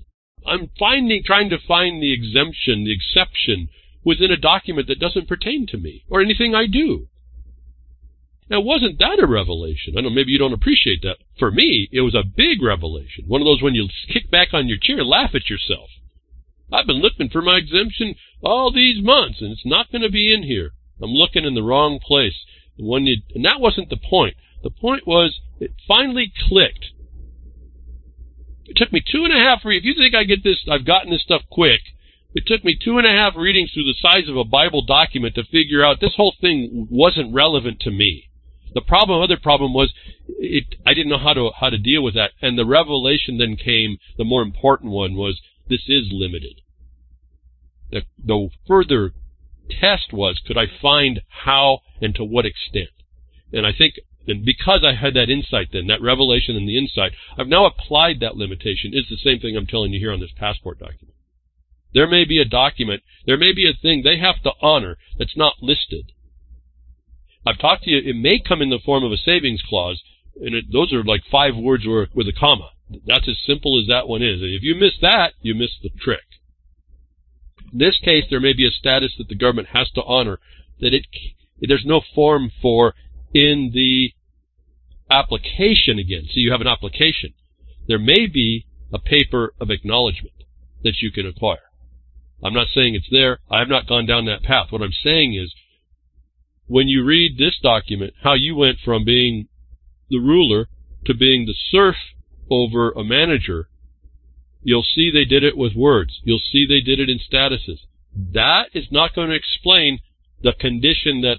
to find the exemption, the exception, within a document that doesn't pertain to me or anything I do. Now, wasn't that a revelation? I know maybe you don't appreciate that. For me, it was a big revelation. One of those when you kick back on your chair, laugh at yourself. I've been looking for my exemption all these months, and it's not going to be in here. I'm looking in the wrong place. And that wasn't the point. The point was, it finally clicked. It took me 2.5 readings. If you think I've gotten this stuff quick, it took me 2.5 readings through the size of a Bible document to figure out this whole thing wasn't relevant to me. The other problem was, I didn't know how to deal with that. And the revelation then came, the more important one was, this is limited. The further test was, could I find how and to what extent? And I think, and because I had that insight then, that revelation and the insight, I've now applied that limitation. It's the same thing I'm telling you here on this passport document. There may be a document, there may be a thing they have to honor that's not listed. I've talked to you, it may come in the form of a savings clause, and those are like 5 words with a comma. That's as simple as that one is. And if you miss that, you miss the trick. In this case, there may be a status that the government has to honor that there's no form for in the application again. So you have an application. There may be a paper of acknowledgement that you can acquire. I'm not saying it's there. I have not gone down that path. What I'm saying is, when you read this document, how you went from being the ruler to being the serf over a manager, you'll see they did it with words. You'll see they did it in statuses. That is not going to explain the condition that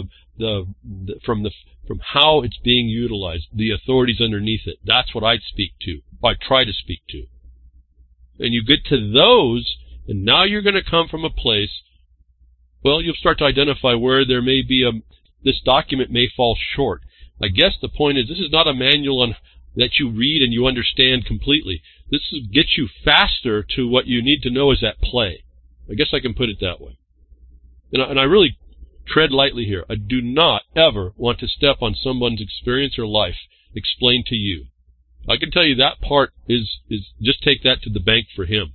from how it's being utilized, the authorities underneath it. That's what I'd speak to. I try to speak to. And you get to those, and now you're going to come from a place. Well, you'll start to identify where there may be this document may fall short. I guess the point is, this is not a manual that you read and you understand completely. This gets you faster to what you need to know is at play. I guess I can put it that way. And I really tread lightly here. I do not ever want to step on someone's experience or life explained to you. I can tell you that part is just take that to the bank for him.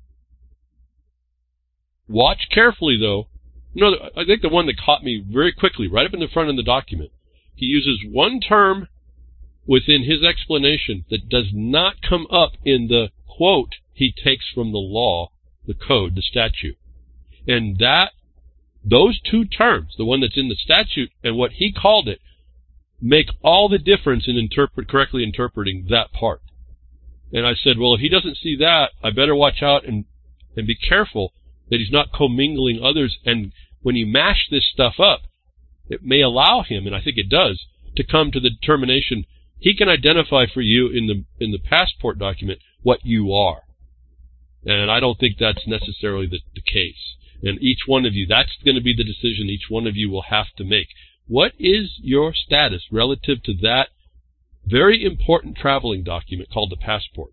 Watch carefully, though. I think the one that caught me very quickly, right up in the front of the document, he uses one term within his explanation that does not come up in the quote he takes from the law, the code, the statute. And those two terms, the one that's in the statute and what he called it, make all the difference in correctly interpreting that part. And I said, well, if he doesn't see that, I better watch out and be careful that he's not commingling others. And when you mash this stuff up, it may allow him, and I think it does, to come to the determination he can identify for you in the passport document what you are. And I don't think that's necessarily the case. And each one of you, that's going to be the decision each one of you will have to make. What is your status relative to that very important traveling document called the passport?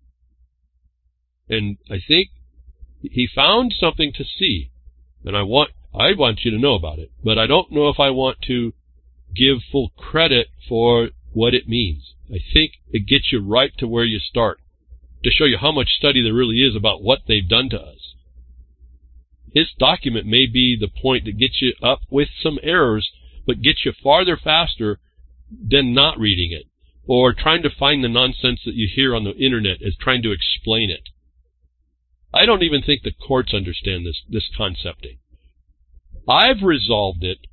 And I think he found something to see, and I want you to know about it, but I don't know if I want to give full credit for what it means. I think it gets you right to where you start, to show you how much study there really is about what they've done to us. His document may be the point that gets you up with some errors, but gets you farther faster than not reading it, or trying to find the nonsense that you hear on the internet as trying to explain it. I don't even think the courts understand this concepting. I've resolved it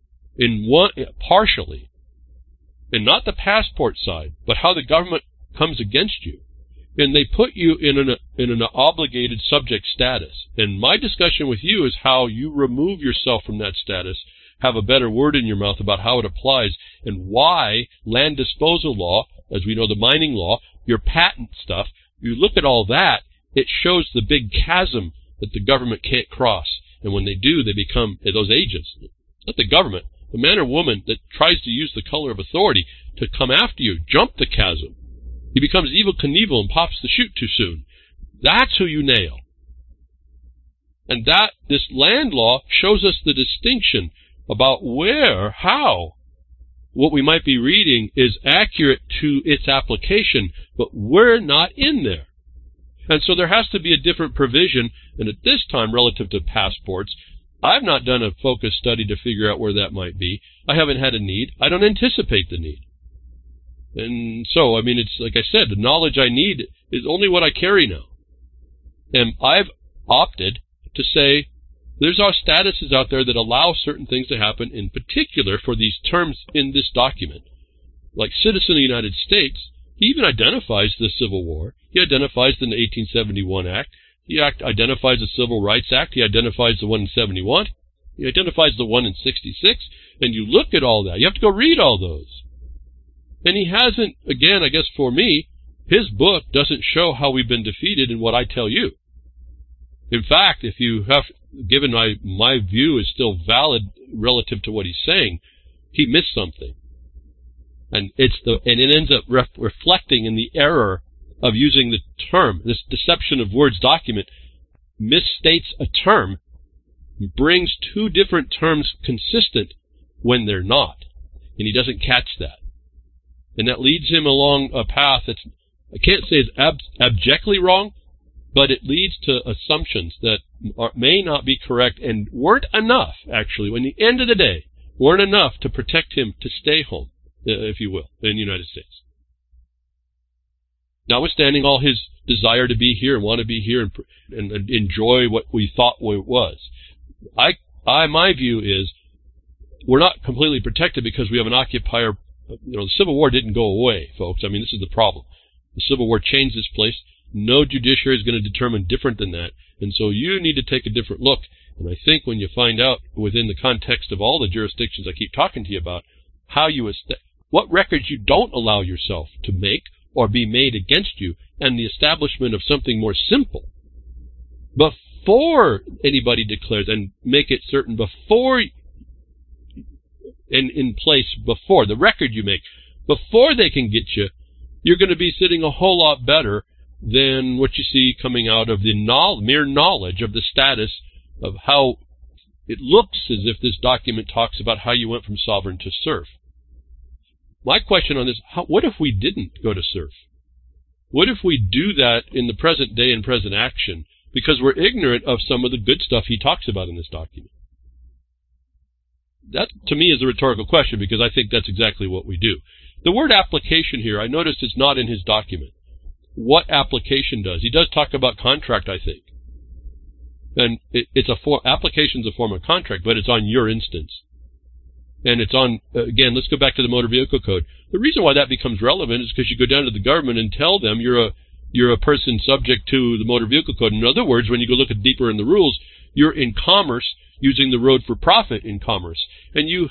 partially, and not the passport side, but how the government comes against you. And they put you in an obligated subject status. And my discussion with you is how you remove yourself from that status, have a better word in your mouth about how it applies, and why land disposal law, as we know the mining law, your patent stuff, you look at all that, it shows the big chasm that the government can't cross. And when they do, they become those agents. Not the government. The man or woman that tries to use the color of authority to come after you, jump the chasm. He becomes Evel Knievel and pops the chute too soon. That's who you nail. And this land law shows us the distinction about where, how, what we might be reading is accurate to its application, but we're not in there. And so there has to be a different provision, and at this time, relative to passports, I've not done a focused study to figure out where that might be. I haven't had a need. I don't anticipate the need. And so, I mean, it's like I said, the knowledge I need is only what I carry now. And I've opted to say there's our statuses out there that allow certain things to happen, in particular for these terms in this document. Like citizen of the United States, he even identifies the Civil War. He identifies the 1871 Act. He identifies the Civil Rights Act. He identifies the one in 71. He identifies the one in 66. And you look at all that. You have to go read all those. And he hasn't, again, I guess for me, his book doesn't show how we've been defeated in what I tell you. In fact, if you have, given my view is still valid relative to what he's saying, he missed something. And it ends up reflecting in the error of using the term. This deception of words document misstates a term, brings two different terms consistent when they're not. And he doesn't catch that. And that leads him along a path that's, I can't say is abjectly wrong, but it leads to assumptions that may not be correct and weren't enough, actually, when the end of the day, weren't enough to protect him to stay home, if you will, in the United States. Notwithstanding all his desire to be here and want to be here and enjoy what we thought it was, my view is we're not completely protected because we have an occupier. The Civil War didn't go away, folks. I mean, this is the problem. The Civil War changed this place. No judiciary is going to determine different than that. And so you need to take a different look. And I think when you find out within the context of all the jurisdictions I keep talking to you about, what records you don't allow yourself to make or be made against you, and the establishment of something more simple before anybody declares, and make it certain before and in place before, the record you make, before they can get you, you're going to be sitting a whole lot better than what you see coming out of the mere knowledge of the status of how it looks as if this document talks about how you went from sovereign to serf. My question on this, what if we didn't go to serf? What if we do that in the present day and present action because we're ignorant of some of the good stuff he talks about in this document? That, to me, is a rhetorical question because I think that's exactly what we do. The word application here, I noticed it's not in his document. What application does? He does talk about contract, I think. And application's a form of contract, but it's on your instance. And it's on, again, let's go back to the Motor Vehicle Code. The reason why that becomes relevant is because you go down to the government and tell them you're a person subject to the Motor Vehicle Code. In other words, when you go look at deeper in the rules, you're in commerce, using the road for profit in commerce, and you're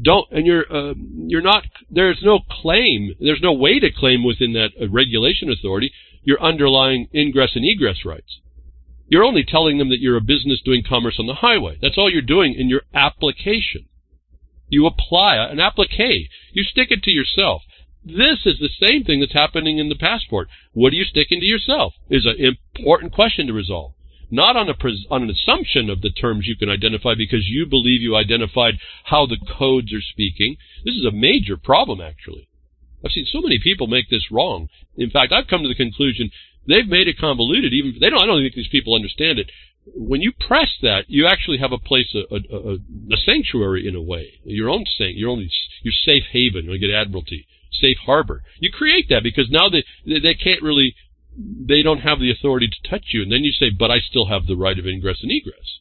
not, there's no claim, there's no way to claim within that regulation authority your underlying ingress and egress rights. You're only telling them that you're a business doing commerce on the highway. That's all you're doing in your application. You apply an applique. You stick it to yourself. This is the same thing that's happening in the passport. What are you sticking to yourself is an important question to resolve. Not on an assumption of the terms you can identify because you believe you identified how the codes are speaking. This is a major problem, actually. I've seen so many people make this wrong. In fact, I've come to the conclusion they've made it convoluted. I don't think these people understand it. When you press that, you actually have a place, a sanctuary in a way, your safe haven. You get admiralty, safe harbor. You create that because now they can't really, they don't have the authority to touch you. And then you say, but I still have the right of ingress and egress.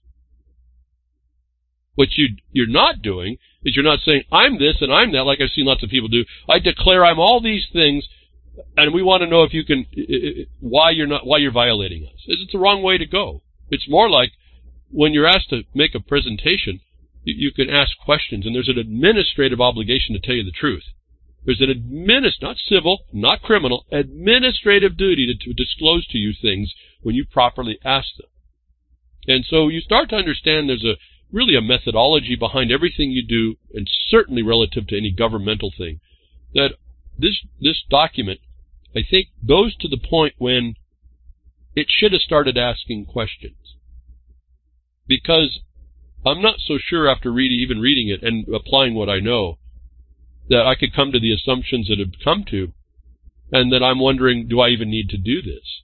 What you're not doing is you're not saying, I'm this and I'm that, like I've seen lots of people do. I declare I'm all these things, and we want to know if you can, why you're violating us. It's the wrong way to go. It's more like when you're asked to make a presentation, you can ask questions, and there's an administrative obligation to tell you the truth. There's an not civil, not criminal, administrative duty to disclose to you things when you properly ask them. And so you start to understand there's really a methodology behind everything you do, and certainly relative to any governmental thing, that this document, I think, goes to the point when it should have started asking questions. Because I'm not so sure after even reading it and applying what I know that I could come to the assumptions that have come to, and that I'm wondering, do I even need to do this?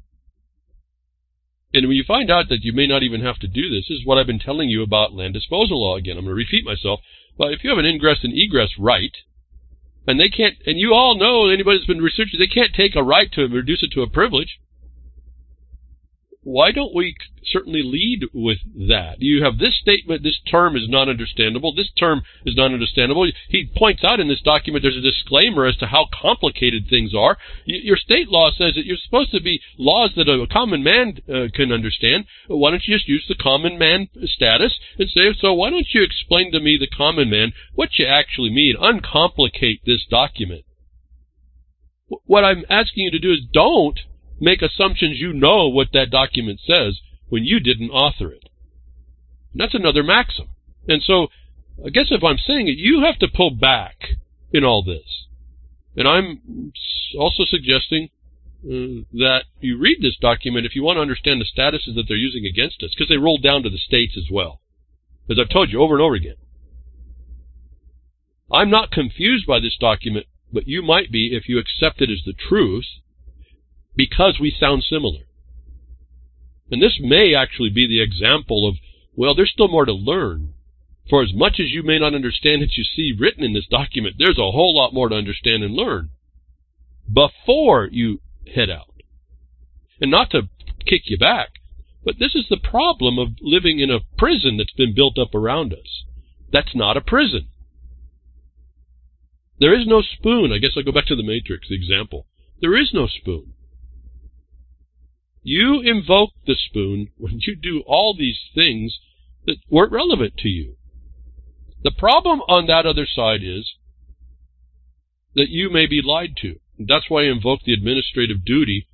And when you find out that you may not even have to do this is what I've been telling you about land disposal law again. I'm going to repeat myself, but if you have an ingress and egress right, and they can't, and you all know, anybody that's been researching, they can't take a right to reduce it to a privilege. Why don't we certainly lead with that? You have this statement, this term is not understandable, this term is not understandable. He points out in this document there's a disclaimer as to how complicated things are. Your state law says that you're supposed to be laws that a common man can understand. Why don't you just use the common man status and say, so why don't you explain to me, the common man, what you actually mean? Uncomplicate this document. What I'm asking you to do is don't make assumptions you know what that document says when you didn't author it. And that's another maxim. And so, I guess if I'm saying it, you have to pull back in all this. And I'm also suggesting that you read this document if you want to understand the statuses that they're using against us, because they roll down to the states as well. As I've told you over and over again. I'm not confused by this document, but you might be if you accept it as the truth, because we sound similar. And this may actually be the example of, well, there's still more to learn. For as much as you may not understand that you see written in this document, there's a whole lot more to understand and learn before you head out. And not to kick you back, but this is the problem of living in a prison that's been built up around us. That's not a prison. There is no spoon. I guess I'll go back to the Matrix, the example. There is no spoon. You invoke the spoon when you do all these things that weren't relevant to you. The problem on that other side is that you may be lied to. That's why I invoke the administrative duty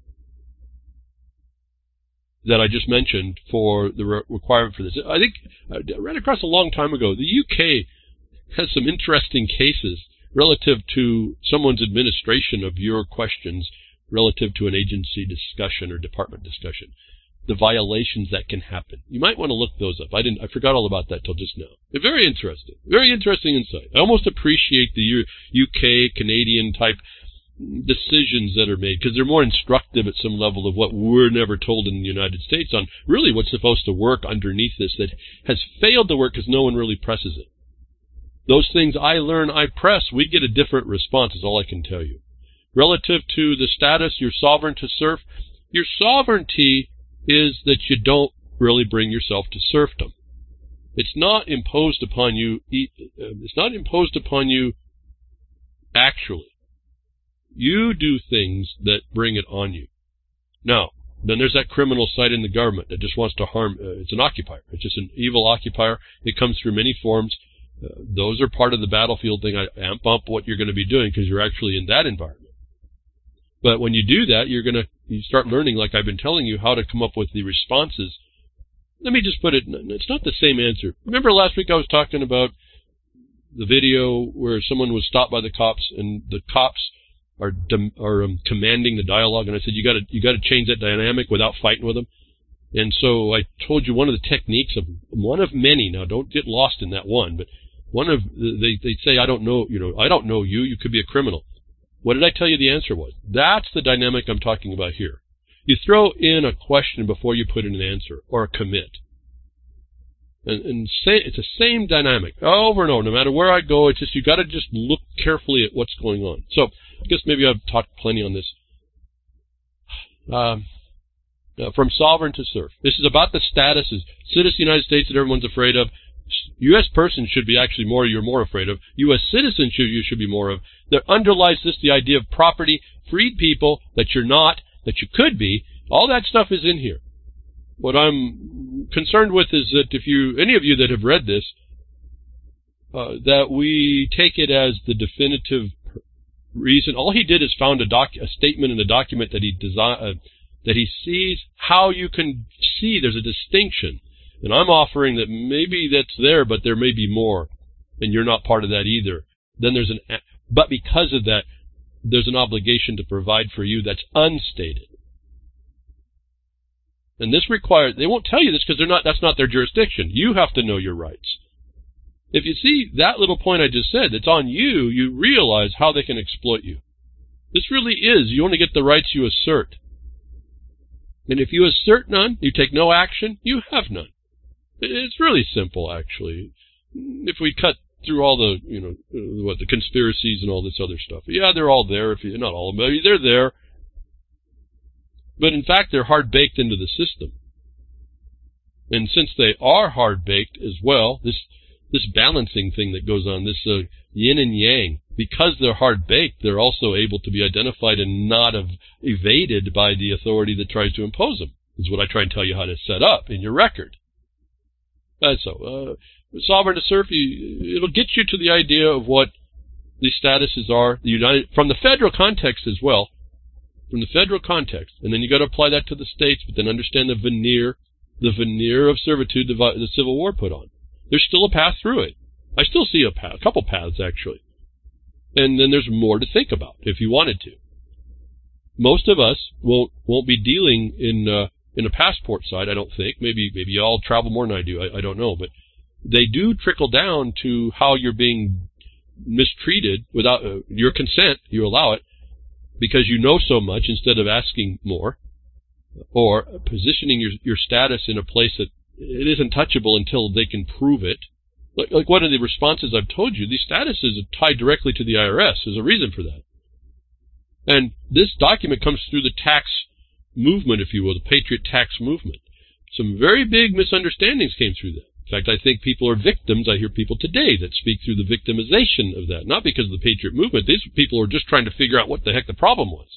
that I just mentioned for the requirement for this. I think I ran across a long time ago. The UK has some interesting cases relative to someone's administration of your questions relative to an agency discussion or department discussion, the violations that can happen. You might want to look those up. I forgot all about that till just now. They're very interesting insight. I almost appreciate the UK, Canadian type decisions that are made because they're more instructive at some level of what we're never told in the United States on really what's supposed to work underneath this that has failed to work because no one really presses it. Those things I learn, I press, we get a different response is all I can tell you. Relative to the status, you're sovereign to serf. Your sovereignty is that you don't really bring yourself to serfdom. It's not imposed upon you. It's not imposed upon you actually. You do things that bring it on you. Now, then there's that criminal side in the government that just wants to harm. It's an occupier. It's just an evil occupier. It comes through many forms. Those are part of the battlefield thing. I amp up what you're going to be doing because you're actually in that environment. But when you do that, you start learning, like I've been telling you, how to come up with the responses. Let me just put it, it's not the same answer. Remember last week I was talking about the video where someone was stopped by the cops and the cops are commanding the dialogue, and I said you got to change that dynamic without fighting with them. And so I told you one of the techniques of one of many. Now don't get lost in that one, but They say, I don't know you. You could be a criminal. What did I tell you the answer was? That's the dynamic I'm talking about here. You throw in a question before you put in an answer or a commit. And say it's the same dynamic over and over. No matter where I go, it's just you got to just look carefully at what's going on. So I guess maybe I've talked plenty on this. From sovereign to serf. This is about the status as citizen of the United States that everyone's afraid of. U.S. person should be actually you're more afraid of. U.S. citizen you should be more of. There underlies this the idea of property, freed people that you're not, that you could be. All that stuff is in here. What I'm concerned with is that if any of you that have read this, that we take it as the definitive reason. All he did is found a statement in a document that he sees how you can see there's a distinction. And I'm offering that maybe that's there, but there may be more, and you're not part of that either. Then but because of that, there's an obligation to provide for you that's unstated. And this requires, they won't tell you this because that's not their jurisdiction. You have to know your rights. If you see that little point I just said, it's on you, you realize how they can exploit you. This really is, you only get the rights you assert. And if you assert none, you take no action, you have none. It's really simple, actually. If we cut through all the, the conspiracies and all this other stuff. Yeah, they're all there. Not all of them, they're there. But in fact, they're hard-baked into the system. And since they are hard-baked as well, this balancing thing that goes on, this yin and yang, because they're hard-baked, they're also able to be identified and not evaded by the authority that tries to impose them, is what I try and tell you how to set up in your record. Sovereign to serf, it'll get you to the idea of what the statuses are, from the federal context as well, from the federal context, and then you got to apply that to the states, but then understand the veneer of servitude the Civil War put on. There's still a path through it. I still see a couple paths, actually. And then there's more to think about if you wanted to. Most of us won't be dealing in a passport side, I don't think. Maybe you all travel more than I do. I don't know. But they do trickle down to how you're being mistreated without your consent. You allow it because you know so much instead of asking more, or positioning your status in a place that it isn't touchable until they can prove it. Like one of the responses I've told you, these statuses are tied directly to the IRS. There's a reason for that. And this document comes through the tax movement, if you will, the Patriot tax movement. Some very big misunderstandings came through that. In fact, I think people are victims. I hear people today that speak through the victimization of that, not because of the Patriot movement. These people are just trying to figure out what the heck the problem was.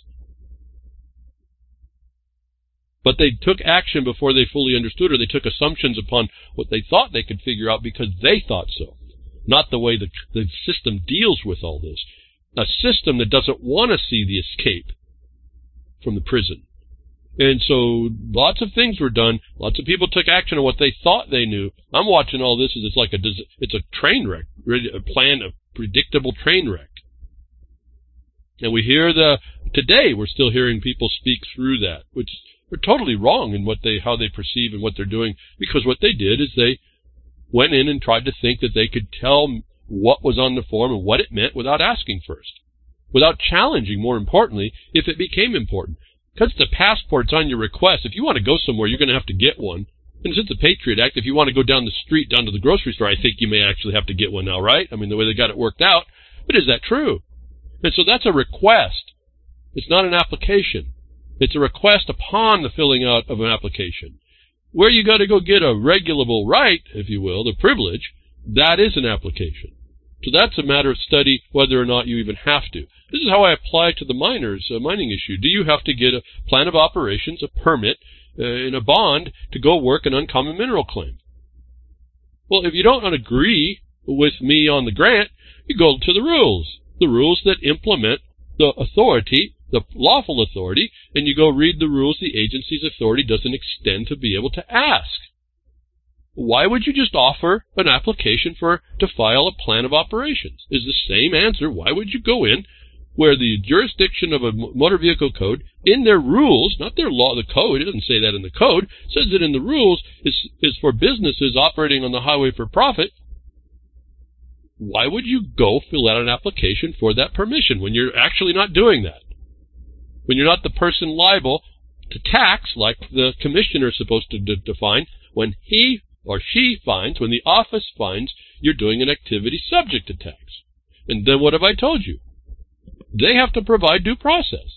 But they took action before they fully understood, or they took assumptions upon what they thought they could figure out because they thought so, not the way the system deals with all this. A system that doesn't want to see the escape from the prison. And so lots of things were done. Lots of people took action on what they thought they knew. I'm watching all this as it's a train wreck, a predictable train wreck. And we hear today we're still hearing people speak through that, which are totally wrong in how they perceive and what they're doing, because what they did is they went in and tried to think that they could tell what was on the form and what it meant without asking first, without challenging, more importantly, if it became important. Because the passport's on your request. If you want to go somewhere, you're going to have to get one. And since the Patriot Act, if you want to go down the street, down to the grocery store, I think you may actually have to get one now, right? I mean, the way they got it worked out. But is that true? And so that's a request. It's not an application. It's a request upon the filling out of an application. Where you got to go get a regulable right, if you will, the privilege, that is an application. So that's a matter of study whether or not you even have to. This is how I apply to the mining issue. Do you have to get a plan of operations, a permit, and a bond to go work an uncommon mineral claim? Well, if you don't agree with me on the grant, you go to the rules that implement the authority, the lawful authority, and you go read the rules the agency's authority doesn't extend to be able to ask. Why would you just offer an application to file a plan of operations? Is the same answer. Why would you go in where the jurisdiction of a motor vehicle code, in their rules, not their law, the code, it doesn't say that in the code, it says that in the rules is for businesses operating on the highway for profit. why would you go fill out an application for that permission when you're actually not doing that? When you're not the person liable to tax, like the commissioner is supposed to define, when he or she finds, when the office finds you're doing an activity subject to tax. And then what have I told you? They have to provide due process.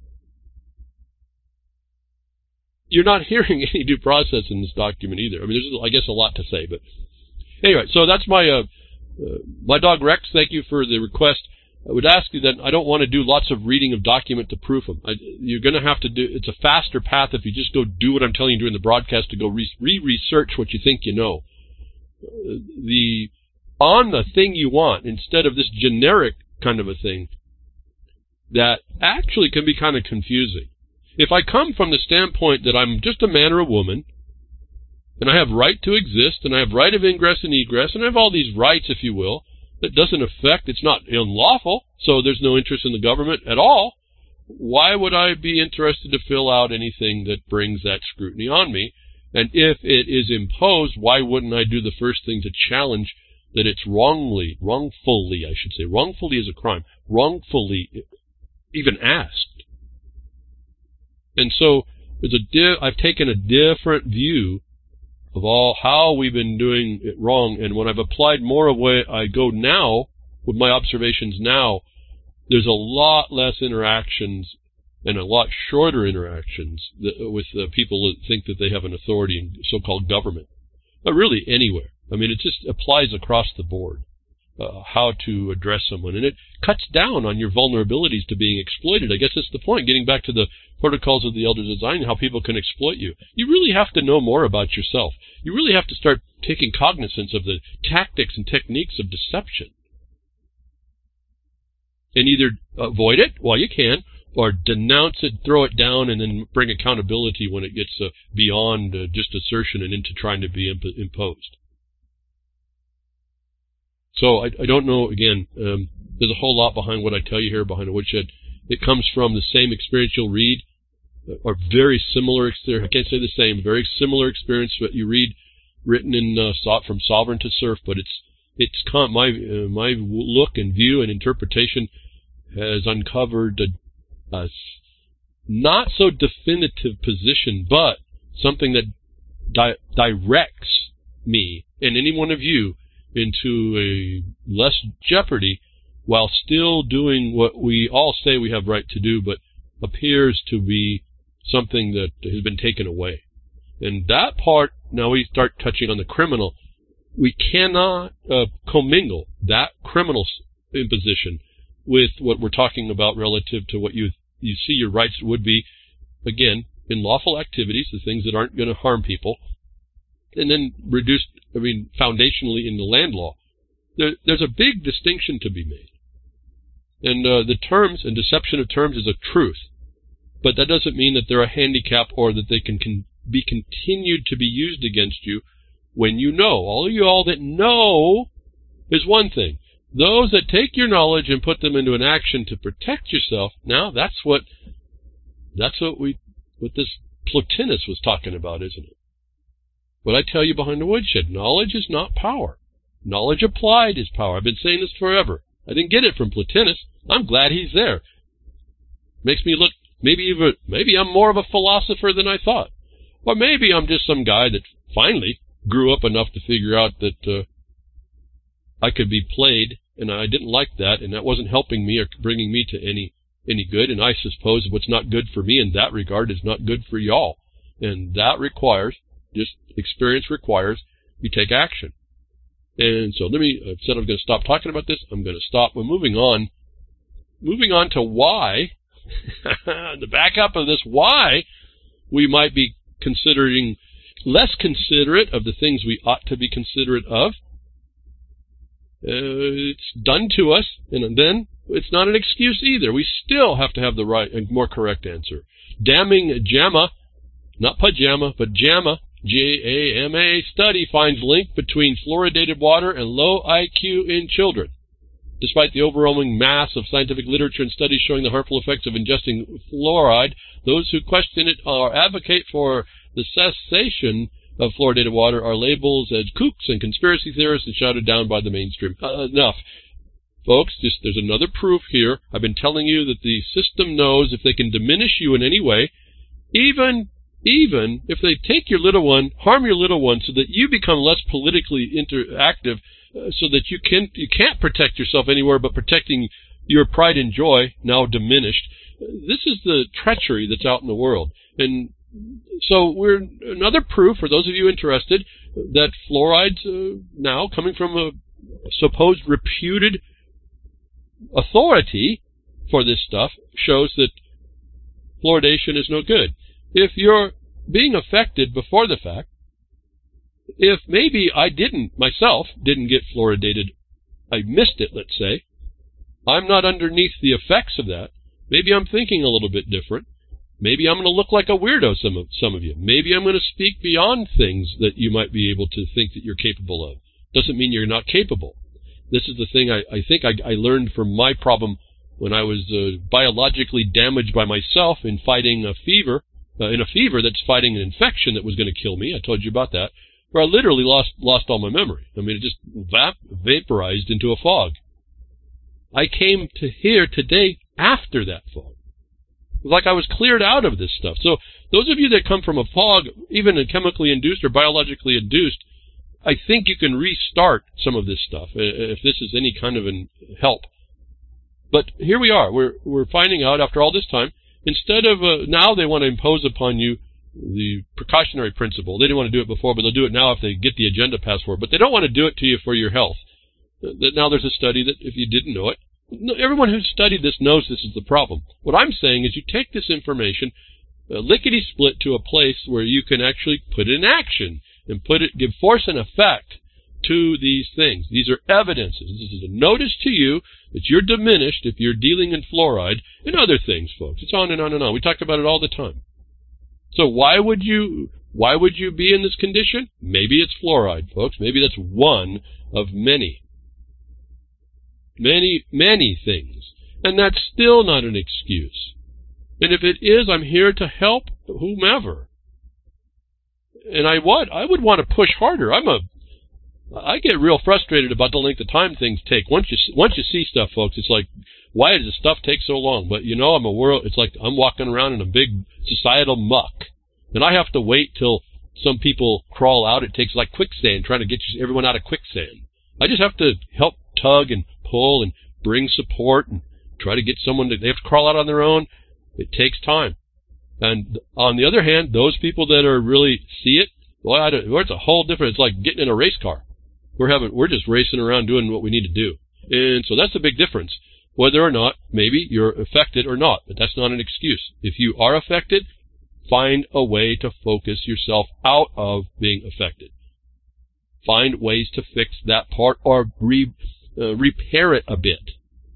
You're not hearing any due process in this document either. I mean, there's, I guess, a lot to say, but anyway, so that's my dog Rex. Thank you for the request. I would ask you that I don't want to do lots of reading of document to proof them. You're going to have to do, it's a faster path if you just go do what I'm telling you during the broadcast, to go re-research what you think you know. On the thing you want, instead of this generic kind of a thing that actually can be kind of confusing. If I come from the standpoint that I'm just a man or a woman, and I have right to exist, and I have right of ingress and egress, and I have all these rights, if you will, that doesn't affect, it's not unlawful, so there's no interest in the government at all, why would I be interested to fill out anything that brings that scrutiny on me? And if it is imposed, why wouldn't I do the first thing to challenge that it's wrongfully is a crime, wrongfully even asked? And so I've taken a different view of how we've been doing it wrong, and when I've applied more of where I go now, with my observations now, there's a lot less interactions and a lot shorter interactions with people that think that they have an authority in so-called government. But really anywhere. I mean, it just applies across the board, how to address someone. And it cuts down on your vulnerabilities to being exploited. I guess that's the point, getting back to the protocols of the Elder Design, how people can exploit you. You really have to know more about yourself. You really have to start taking cognizance of the tactics and techniques of deception. And either avoid it while you can, or denounce it, throw it down, and then bring accountability when it gets beyond just assertion and into trying to be imposed. So I don't know, again, there's a whole lot behind what I tell you here behind the woodshed. It comes from the same experience you'll read, or very similar experience. I can't say the same, very similar experience that you read written in From Sovereign to Serf, but my look and view and interpretation has uncovered a not so definitive position, but something that directs me and any one of you into a less jeopardy, while still doing what we all say we have right to do, but appears to be something that has been taken away. And that part, now we start touching on the criminal. We cannot commingle that criminal imposition with what we're talking about relative to what you see your rights would be, again, in lawful activities, the things that aren't going to harm people, and then reduced, foundationally in the land law. There's a big distinction to be made. And the terms and deception of terms is a truth. But that doesn't mean that they're a handicap or that they can be continued to be used against you when you know. All of you all that know is one thing. Those that take your knowledge and put them into an action to protect yourself, now that's what this Plotinus was talking about, isn't it? What I tell you behind the woodshed, knowledge is not power. Knowledge applied is power. I've been saying this forever. I didn't get it from Plotinus. I'm glad he's there. Makes me look, maybe I'm more of a philosopher than I thought. Or maybe I'm just some guy that finally grew up enough to figure out that I could be played, and I didn't like that, and that wasn't helping me or bringing me to any good. And I suppose what's not good for me in that regard is not good for y'all. And that requires, just experience requires, you take action. And so I said I'm going to stop talking about this. I'm going to stop. We're moving on. Moving on to why, the backup of this, why we might be considering less considerate of the things we ought to be considerate of. It's done to us, and then it's not an excuse either. We still have to have the right and more correct answer. Damning JAMA, not pajama, but JAMA, JAMA study finds link between fluoridated water and low IQ in children. Despite the overwhelming mass of scientific literature and studies showing the harmful effects of ingesting fluoride, those who question it or advocate for the cessation of fluoridated water are labeled as kooks and conspiracy theorists and shouted down by the mainstream. Enough. Folks, there's another proof here. I've been telling you that the system knows if they can diminish you in any way, even if they take your little one, harm your little one so that you become less politically interactive, so that you can't protect yourself anywhere but protecting your pride and joy, now diminished. This is the treachery that's out in the world. And so we're another proof, for those of you interested, that fluorides now, coming from a supposed reputed authority for this stuff, shows that fluoridation is no good. If you're being affected before the fact, if maybe I myself didn't get fluoridated, I missed it, let's say, I'm not underneath the effects of that, maybe I'm thinking a little bit different, maybe I'm going to look like a weirdo, some of you, maybe I'm going to speak beyond things that you might be able to think that you're capable of. Doesn't mean you're not capable. This is the thing I think I learned from my problem when I was biologically damaged by myself in fighting a fever, that's fighting an infection that was going to kill me. I told you about that, where I literally lost all my memory. I mean, it just vaporized into a fog. I came to here today after that fog. It was like I was cleared out of this stuff. So those of you that come from a fog, even chemically induced or biologically induced, I think you can restart some of this stuff, if this is any kind of help. But here we are. We're finding out after all this time, instead of, now they want to impose upon you the precautionary principle. They didn't want to do it before, but they'll do it now if they get the agenda passed for it. But they don't want to do it to you for your health. Now there's a study that, if you didn't know it, everyone who's studied this knows this is the problem. What I'm saying is you take this information, lickety-split, to a place where you can actually put it in action and give force and effect to these things. These are evidences. This is a notice to you that you're diminished if you're dealing in fluoride and other things, folks. It's on and on and on. We talk about it all the time. So why would you be in this condition? Maybe it's fluoride, folks. Maybe that's one of many. Many, many things. And that's still not an excuse. And if it is, I'm here to help whomever. And I would want to push harder. I get real frustrated about the length of time things take. Once you see stuff, folks, it's like, why does this stuff take so long? But it's like I'm walking around in a big societal muck. And I have to wait till some people crawl out. It takes like quicksand, trying to get everyone out of quicksand. I just have to help tug and pull and bring support and try to get someone they have to crawl out on their own. It takes time. And on the other hand, those people that are really see it, well, it's a whole different, it's like getting in a race car. We're just racing around doing what we need to do. And so that's the big difference. Whether or not, maybe you're affected or not, but that's not an excuse. If you are affected, find a way to focus yourself out of being affected. Find ways to fix that part or repair it a bit.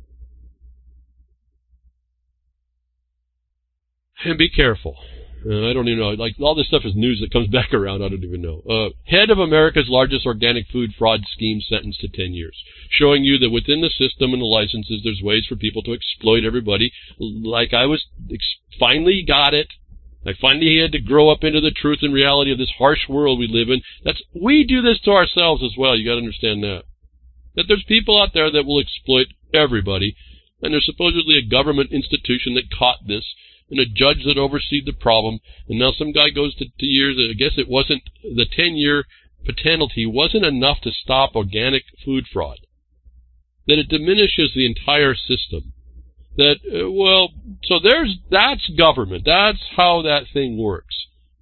And be careful. I don't even know. Like, all this stuff is news that comes back around. I don't even know. Head of America's largest organic food fraud scheme sentenced to 10 years. Showing you that within the system and the licenses, there's ways for people to exploit everybody. Like finally got it. I finally had to grow up into the truth and reality of this harsh world we live in. We do this to ourselves as well. You got to understand that. That there's people out there that will exploit everybody. And there's supposedly a government institution that caught this, and a judge that overseed the problem, and now some guy goes to years. I guess it wasn't, the 10-year penalty wasn't enough to stop organic food fraud. That it diminishes the entire system. That's government. That's how that thing works.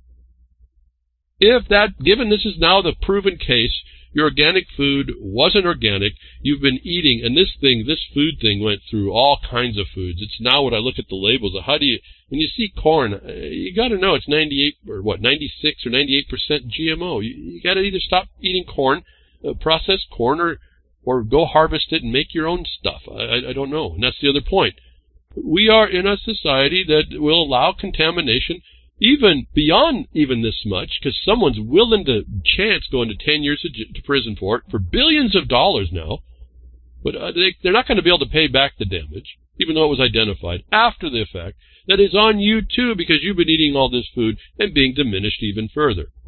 Given this is now the proven case, your organic food wasn't organic, you've been eating, and this food thing went through all kinds of foods. It's now when I look at the labels, when you see corn, you got to know it's 96 or 98% GMO. You got to either stop eating corn, processed corn, or go harvest it and make your own stuff. I don't know, and that's the other point. We are in a society that will allow contamination even beyond even this much, because someone's willing to chance going to 10 years to prison for it for billions of dollars now. But they're not going to be able to pay back the damage, even though it was identified after the effect. That is on you too, because you've been eating all this food and being diminished even further.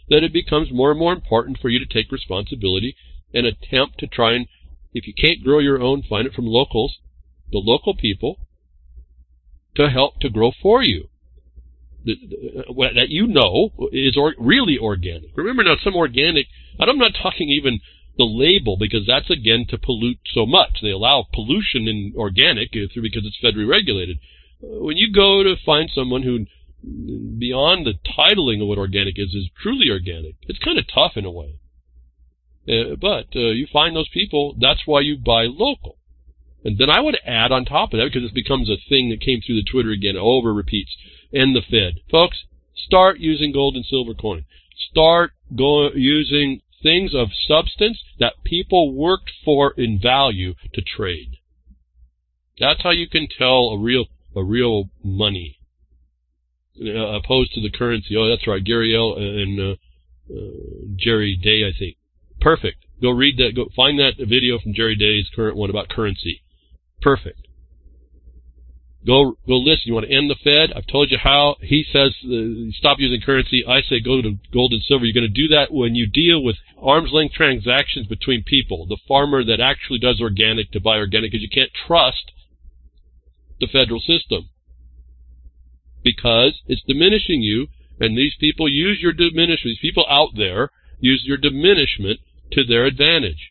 that it becomes more and more important for you to take responsibility and attempt to try and, if you can't grow your own, find it from locals, the local people, to help to grow for you. That you know is really organic. Remember now, some organic, and I'm not talking even the label, because that's, again, to pollute so much. They allow pollution in organic because it's federally regulated. When you go to find someone who, beyond the titling of what organic is truly organic, it's kind of tough in a way. But you find those people, that's why you buy local. And then I would add on top of that, because this becomes a thing that came through the Twitter again, over repeats, and the Fed. Folks, start using gold and silver coin. Start using things of substance that people worked for in value to trade. That's how you can tell a real money, opposed to the currency. Oh, that's right, Gary L. and Jerry Day, I think. Perfect. Go read that. Go find that video from Jerry Day's current one about currency. Perfect. Go listen. You want to end the Fed? I've told you how. He says stop using currency. I say go to gold and silver. You're going to do that when you deal with arm's length transactions between people. The farmer that actually does organic to buy organic, because you can't trust the federal system, because it's diminishing you, and these people use your diminishment. These people out there use your diminishment to their advantage.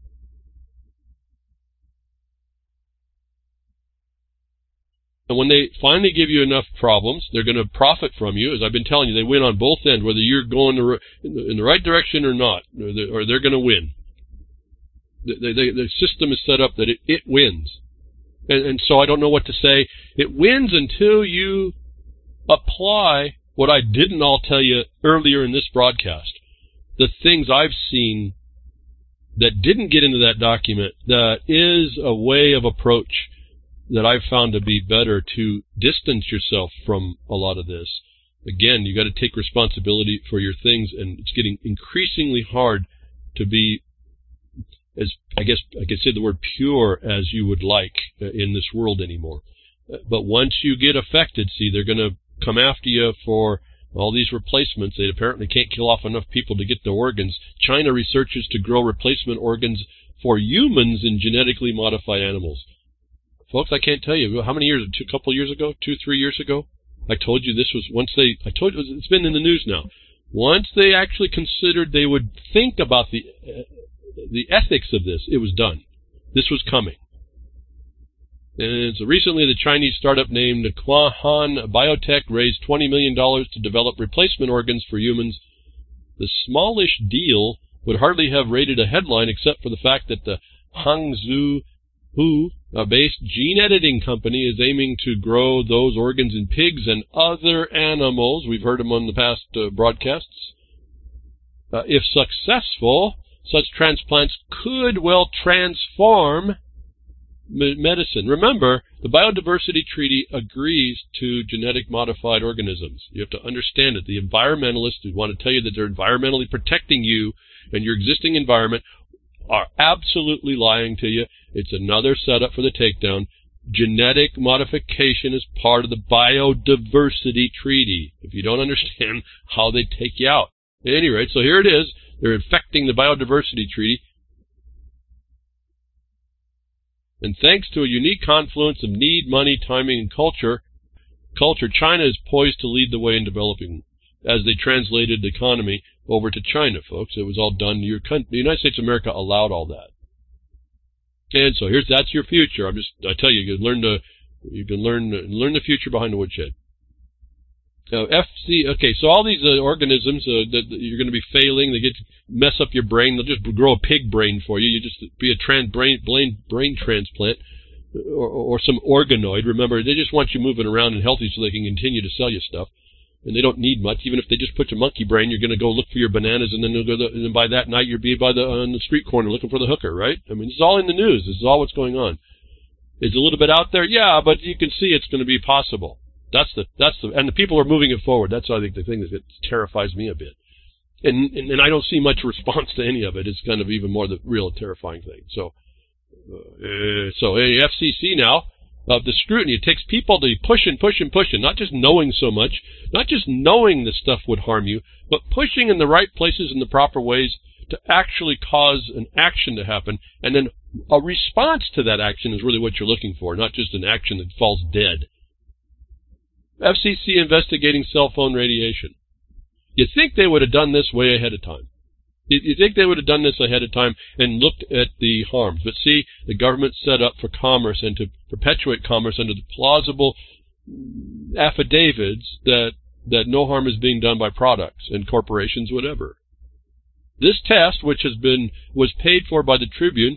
And when they finally give you enough problems, they're going to profit from you. As I've been telling you, they win on both ends, whether you're going in the right direction or not, or they're going to win. The system is set up that it wins. And so I don't know what to say. It wins until you apply what I didn't all tell you earlier in this broadcast. The things I've seen that didn't get into that document, that is a way of approach that I've found to be better to distance yourself from a lot of this. Again, you got to take responsibility for your things, and it's getting increasingly hard to be, as I guess I could say the word, pure as you would like in this world anymore. But once you get affected, see, they're going to come after you for all these replacements. They apparently can't kill off enough people to get the organs. China researches to grow replacement organs for humans in genetically modified animals. Folks, I can't tell you how many years, a couple years ago, 2-3 years ago, I told you this was it's been in the news now. Once they actually considered they would think about the ethics of this, it was done. This was coming. And so recently, the Chinese startup named Quanhan Biotech raised $20 million to develop replacement organs for humans. The smallish deal would hardly have rated a headline except for the fact that the Hangzhou based gene editing company is aiming to grow those organs in pigs and other animals. We've heard them on the past broadcasts. If successful, such transplants could well transform medicine. Remember, the Biodiversity Treaty agrees to genetic modified organisms. You have to understand it. The environmentalists who want to tell you that they're environmentally protecting you and your existing environment are absolutely lying to you. It's another setup for the takedown. Genetic modification is part of the Biodiversity Treaty. If you don't understand how they take you out. At any rate, so here it is. They're infecting the Biodiversity Treaty. And thanks to a unique confluence of need, money, timing, and culture, China is poised to lead the way in developing as they translated the economy over to China, folks. It was all done. The United States of America allowed all that. And so that's your future. I tell you, you can learn the future behind the woodshed. So all these organisms that you're going to be failing, they mess up your brain. They'll just grow a pig brain for you. You just be a brain transplant or some organoid. Remember, they just want you moving around and healthy so they can continue to sell you stuff. And they don't need much. Even if they just put your monkey brain, you're going to go look for your bananas, and then and then by that night you'll be on the street corner looking for the hooker, right? I mean, this is all in the news. This is all what's going on. Is it a little bit out there? Yeah, but you can see it's going to be possible. And the people are moving it forward. That's, I think, the thing that terrifies me a bit. And I don't see much response to any of it. It's kind of even more the real terrifying thing. So FCC now of the scrutiny. It takes people to be pushing, not just knowing so much, not just knowing this stuff would harm you, but pushing in the right places in the proper ways to actually cause an action to happen. And then a response to that action is really what you're looking for, not just an action that falls dead. FCC investigating cell phone radiation. You'd think they would have done this way ahead of time. You'd think they would have done this ahead of time and looked at the harms. But see, the government's set up for commerce and to perpetuate commerce under the plausible affidavits that no harm is being done by products and corporations, whatever. This test, which was paid for by the Tribune,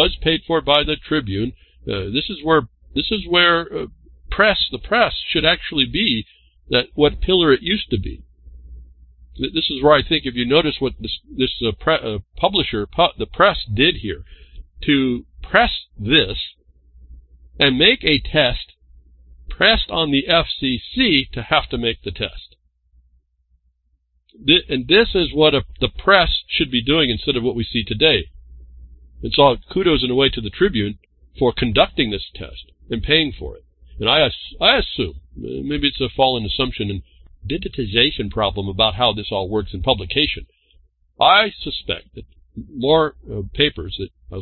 this is where the press should actually be that what pillar it used to be. This is where I think if you notice what this publisher, the press, did here, to press this and make a test pressed on the FCC to have to make the test. And this is what the press should be doing instead of what we see today. And so kudos in a way to the Tribune for conducting this test and paying for it. And I assume, maybe it's a fallen assumption and digitization problem about how this all works in publication. I suspect that more publishers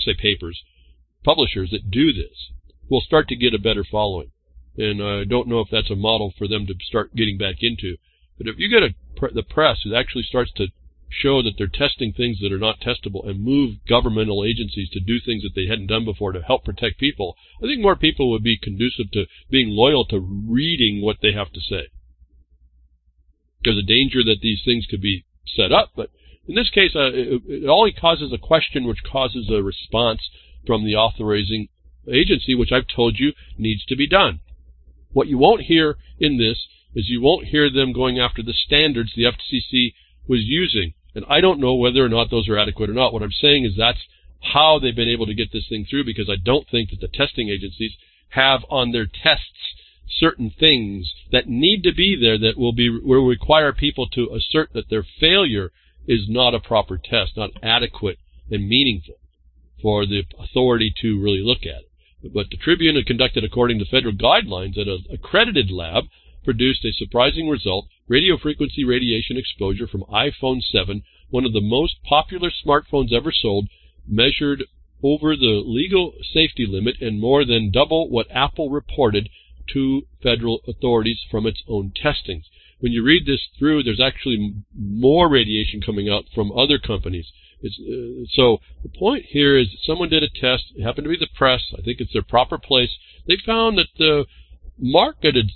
that do this will start to get a better following. And I don't know if that's a model for them to start getting back into. But if you get the press that actually starts to show that they're testing things that are not testable and move governmental agencies to do things that they hadn't done before to help protect people, I think more people would be conducive to being loyal to reading what they have to say. There's a danger that these things could be set up, but in this case, it only causes a question which causes a response from the authorizing agency, which I've told you needs to be done. What you won't hear in this is you won't hear them going after the standards the FCC was using. And I don't know whether or not those are adequate or not. What I'm saying is that's how they've been able to get this thing through, because I don't think that the testing agencies have on their tests certain things that need to be there that will require people to assert that their failure is not a proper test, not adequate and meaningful for the authority to really look at it. But the Tribune had conducted according to federal guidelines at an accredited lab, produced a surprising result: radio frequency radiation exposure from iPhone 7, one of the most popular smartphones ever sold, measured over the legal safety limit and more than double what Apple reported to federal authorities from its own testings. When you read this through, there's actually more radiation coming out from other companies. So the point here is that someone did a test. It happened to be the press. I think it's their proper place. They found that the marketed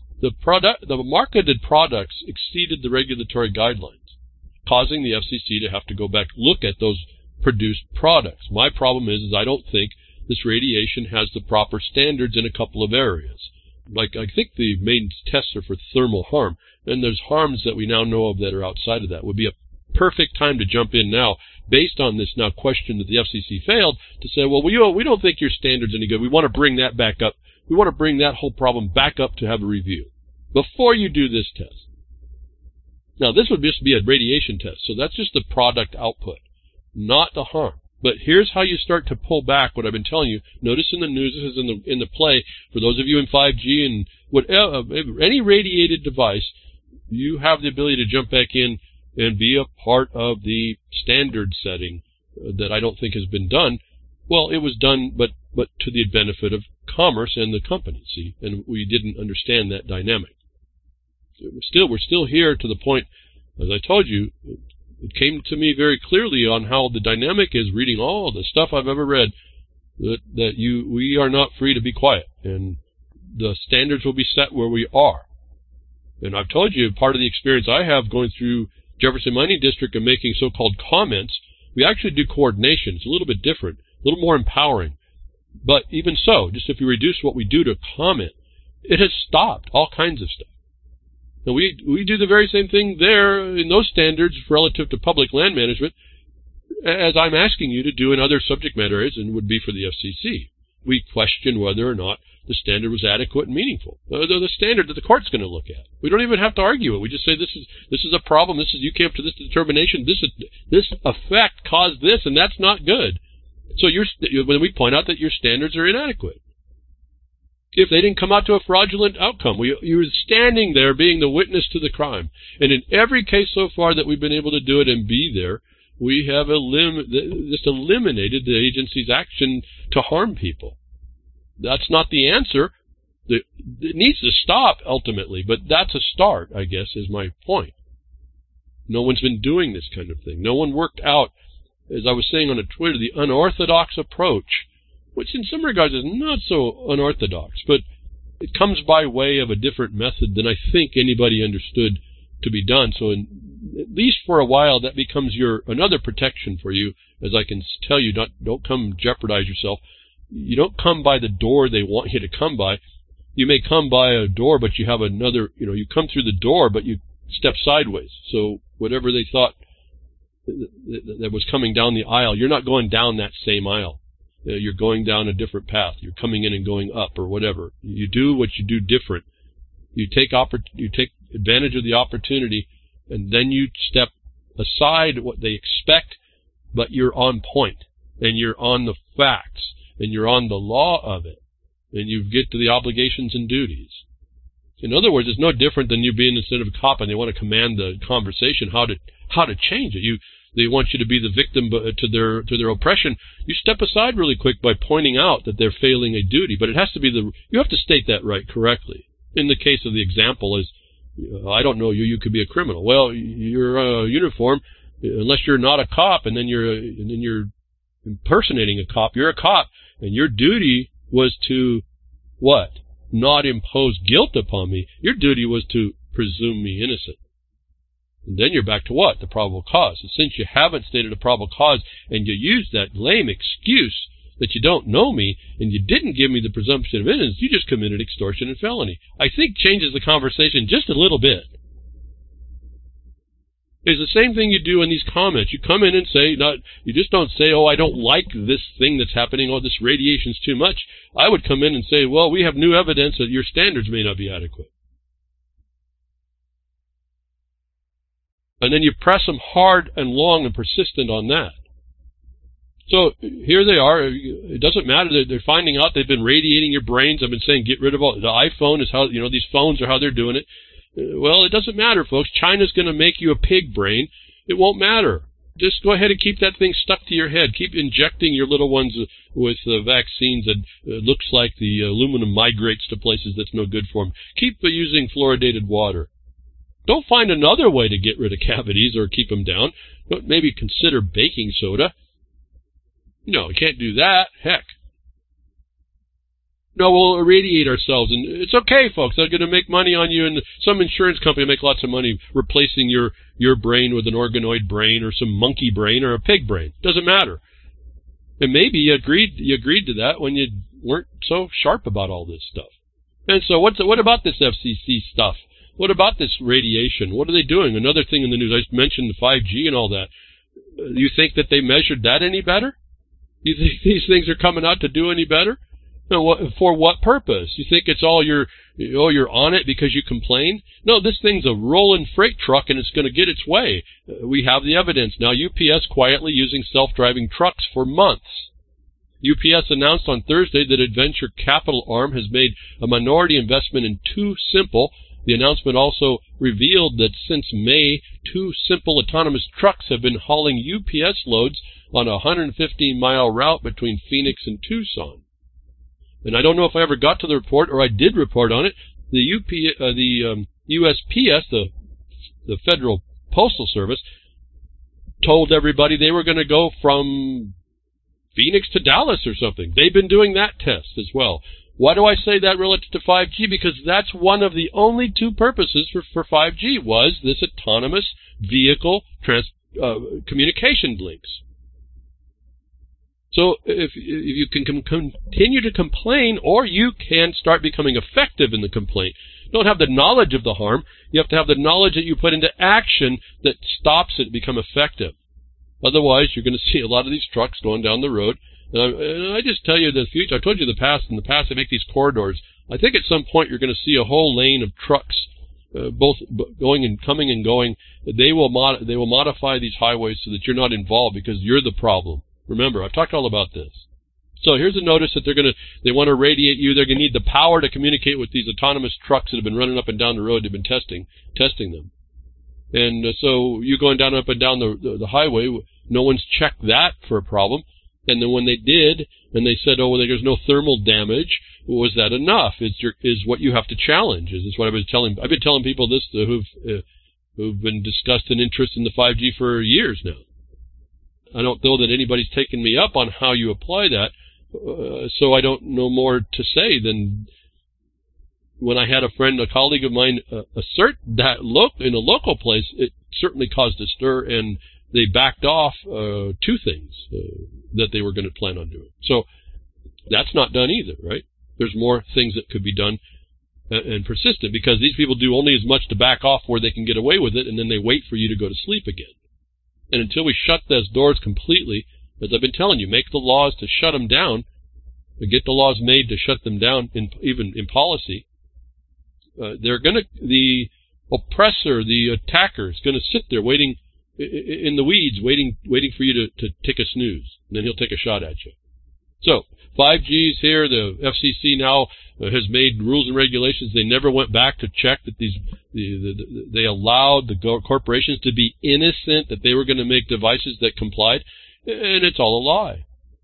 products exceeded the regulatory guidelines, causing the FCC to have to go back look at those produced products. My problem is I don't think this radiation has the proper standards in a couple of areas. Like, I think the main tests are for thermal harm, and there's harms that we now know of that are outside of that. It would be a perfect time to jump in now, based on this now question that the FCC failed, to say, well, we don't think your standard's any good. We want to bring that back up. We want to bring that whole problem back up to have a review before you do this test. Now, this would just be a radiation test, so that's just the product output, not the harm. But here's how you start to pull back what I've been telling you. Notice in the news, this is in the play, for those of you in 5G and whatever, any radiated device, you have the ability to jump back in and be a part of the standard setting that I don't think has been done. Well, it was done, but to the benefit of commerce and the company, see, and we didn't understand that dynamic. We're still here to the point, as I told you, it came to me very clearly on how the dynamic is, reading all the stuff I've ever read, that we are not free to be quiet, and the standards will be set where we are. And I've told you, part of the experience I have going through Jefferson Mining District and making so-called comments, we actually do coordination. It's a little bit different, a little more empowering. But even so, just if you reduce what we do to comment, it has stopped all kinds of stuff. And we do the very same thing there in those standards relative to public land management as I'm asking you to do in other subject matter areas and would be for the FCC. We question whether or not the standard was adequate and meaningful. The standard that the court's going to look at. We don't even have to argue it. We just say this is a problem. You came to this determination. This effect caused this, and that's not good. So when we point out that your standards are inadequate. if they didn't come out to a fraudulent outcome. You were standing there being the witness to the crime. And in every case so far that we've been able to do it and be there, we have just eliminated the agency's action to harm people. That's not the answer. It needs to stop ultimately, but that's a start, I guess, is my point. No one's been doing this kind of thing. No one worked out, as I was saying on Twitter, the unorthodox approach, which in some regards is not so unorthodox, but it comes by way of a different method than I think anybody understood to be done. So at least for a while, that becomes another protection for you, as I can tell you, don't come jeopardize yourself. You don't come by the door they want you to come by. You may come by a door, but you have another, you come through the door, but you step sideways. So whatever they thought that was coming down the aisle, you're not going down that same aisle. You're going down a different path. You're coming in and going up or whatever. You do what you do different. You take advantage of the opportunity, and then you step aside what they expect, but you're on point, and you're on the facts, and you're on the law of it, and you get to the obligations and duties. In other words, it's no different than you being instead of a cop and they want to command the conversation how to change it. They want you to be the victim to their oppression. You step aside really quick by pointing out that they're failing a duty, but it has to be you have to state that right correctly. In the case of the example is, I don't know you could be a criminal. Well, your uniform, unless you're not a cop and then you're impersonating a cop, you're a cop, and your duty was to what? Not impose guilt upon me. Your duty was to presume me innocent. And then you're back to what? The probable cause. And since you haven't stated a probable cause and you use that lame excuse that you don't know me and you didn't give me the presumption of innocence, you just committed extortion and felony. I think changes the conversation just a little bit. It's the same thing you do in these comments. You come in and say, you just don't say, oh, I don't like this thing that's happening, oh, this radiation's too much. I would come in and say, well, we have new evidence that your standards may not be adequate. And then you press them hard and long and persistent on that. So here they are. It doesn't matter. They're finding out they've been radiating your brains. I've been saying get rid of all. The iPhone is how, these phones are how they're doing it. Well, it doesn't matter, folks. China's going to make you a pig brain. It won't matter. Just go ahead and keep that thing stuck to your head. Keep injecting your little ones with vaccines that looks like the aluminum migrates to places that's no good for them. Keep using fluoridated water. Don't find another way to get rid of cavities or keep them down. Don't maybe consider baking soda. No, you can't do that. Heck. No, we'll irradiate ourselves, and it's okay, folks. They're going to make money on you, and some insurance company will make lots of money replacing your brain with an organoid brain or some monkey brain or a pig brain. Doesn't matter. And maybe you agreed to that when you weren't so sharp about all this stuff. And so what about this FCC stuff? What about this radiation? What are they doing? Another thing in the news, I just mentioned the 5G and all that. You think that they measured that any better? You think these things are coming out to do any better? No, for what purpose? You think it's all you're on it because you complain? No, this thing's a rolling freight truck and it's going to get its way. We have the evidence. Now, UPS quietly using self-driving trucks for months. UPS announced on Thursday that its venture capital arm has made a minority investment in TuSimple. The announcement also revealed that since May, TuSimple autonomous trucks have been hauling UPS loads on a 115-mile route between Phoenix and Tucson. And I don't know if I ever got to the report or I did report on it. The USPS, the Federal Postal Service, told everybody they were going to go from Phoenix to Dallas or something. They've been doing that test as well. Why do I say that relative to 5G? Because that's one of the only two purposes for 5G was this autonomous vehicle communication links. So if you can continue to complain, or you can start becoming effective in the complaint. Don't have the knowledge of the harm. You have to have the knowledge that you put into action that stops it become effective. Otherwise, you're going to see a lot of these trucks going down the road. And I just tell you the future. I told you in the past they make these corridors. I think at some point you're going to see a whole lane of trucks, both going and coming and going. They will modify these highways so that you're not involved because you're the problem. Remember, I've talked all about this. So here's a notice that they want to radiate you. They're going to need the power to communicate with these autonomous trucks that have been running up and down the road. They've been testing them. And so you're going down up and down the highway. No one's checked that for a problem. And then when they did, and they said, oh, well, there's no thermal damage, was that enough? Is what you have to challenge. Is this what I've been telling people this who've been discussed an interest in the 5G for years now. I don't know that anybody's taken me up on how you apply that, so I don't know more to say than when I had a colleague of mine, assert that in a local place, it certainly caused a stir, and they backed off 2 things that they were going to plan on doing. So that's not done either, right? There's more things that could be done and persistent, because these people do only as much to back off where they can get away with it, and then they wait for you to go to sleep again. And until we shut those doors completely, as I've been telling you, make the laws to shut them down, get the laws made to shut them down, even in policy, the oppressor, the attacker, is going to sit there waiting in the weeds, waiting for you to take a snooze, and then he'll take a shot at you. So 5G is here. The FCC now has made rules and regulations. They never went back to check that they allowed the corporations to be innocent, that they were going to make devices that complied, and it's all a lie.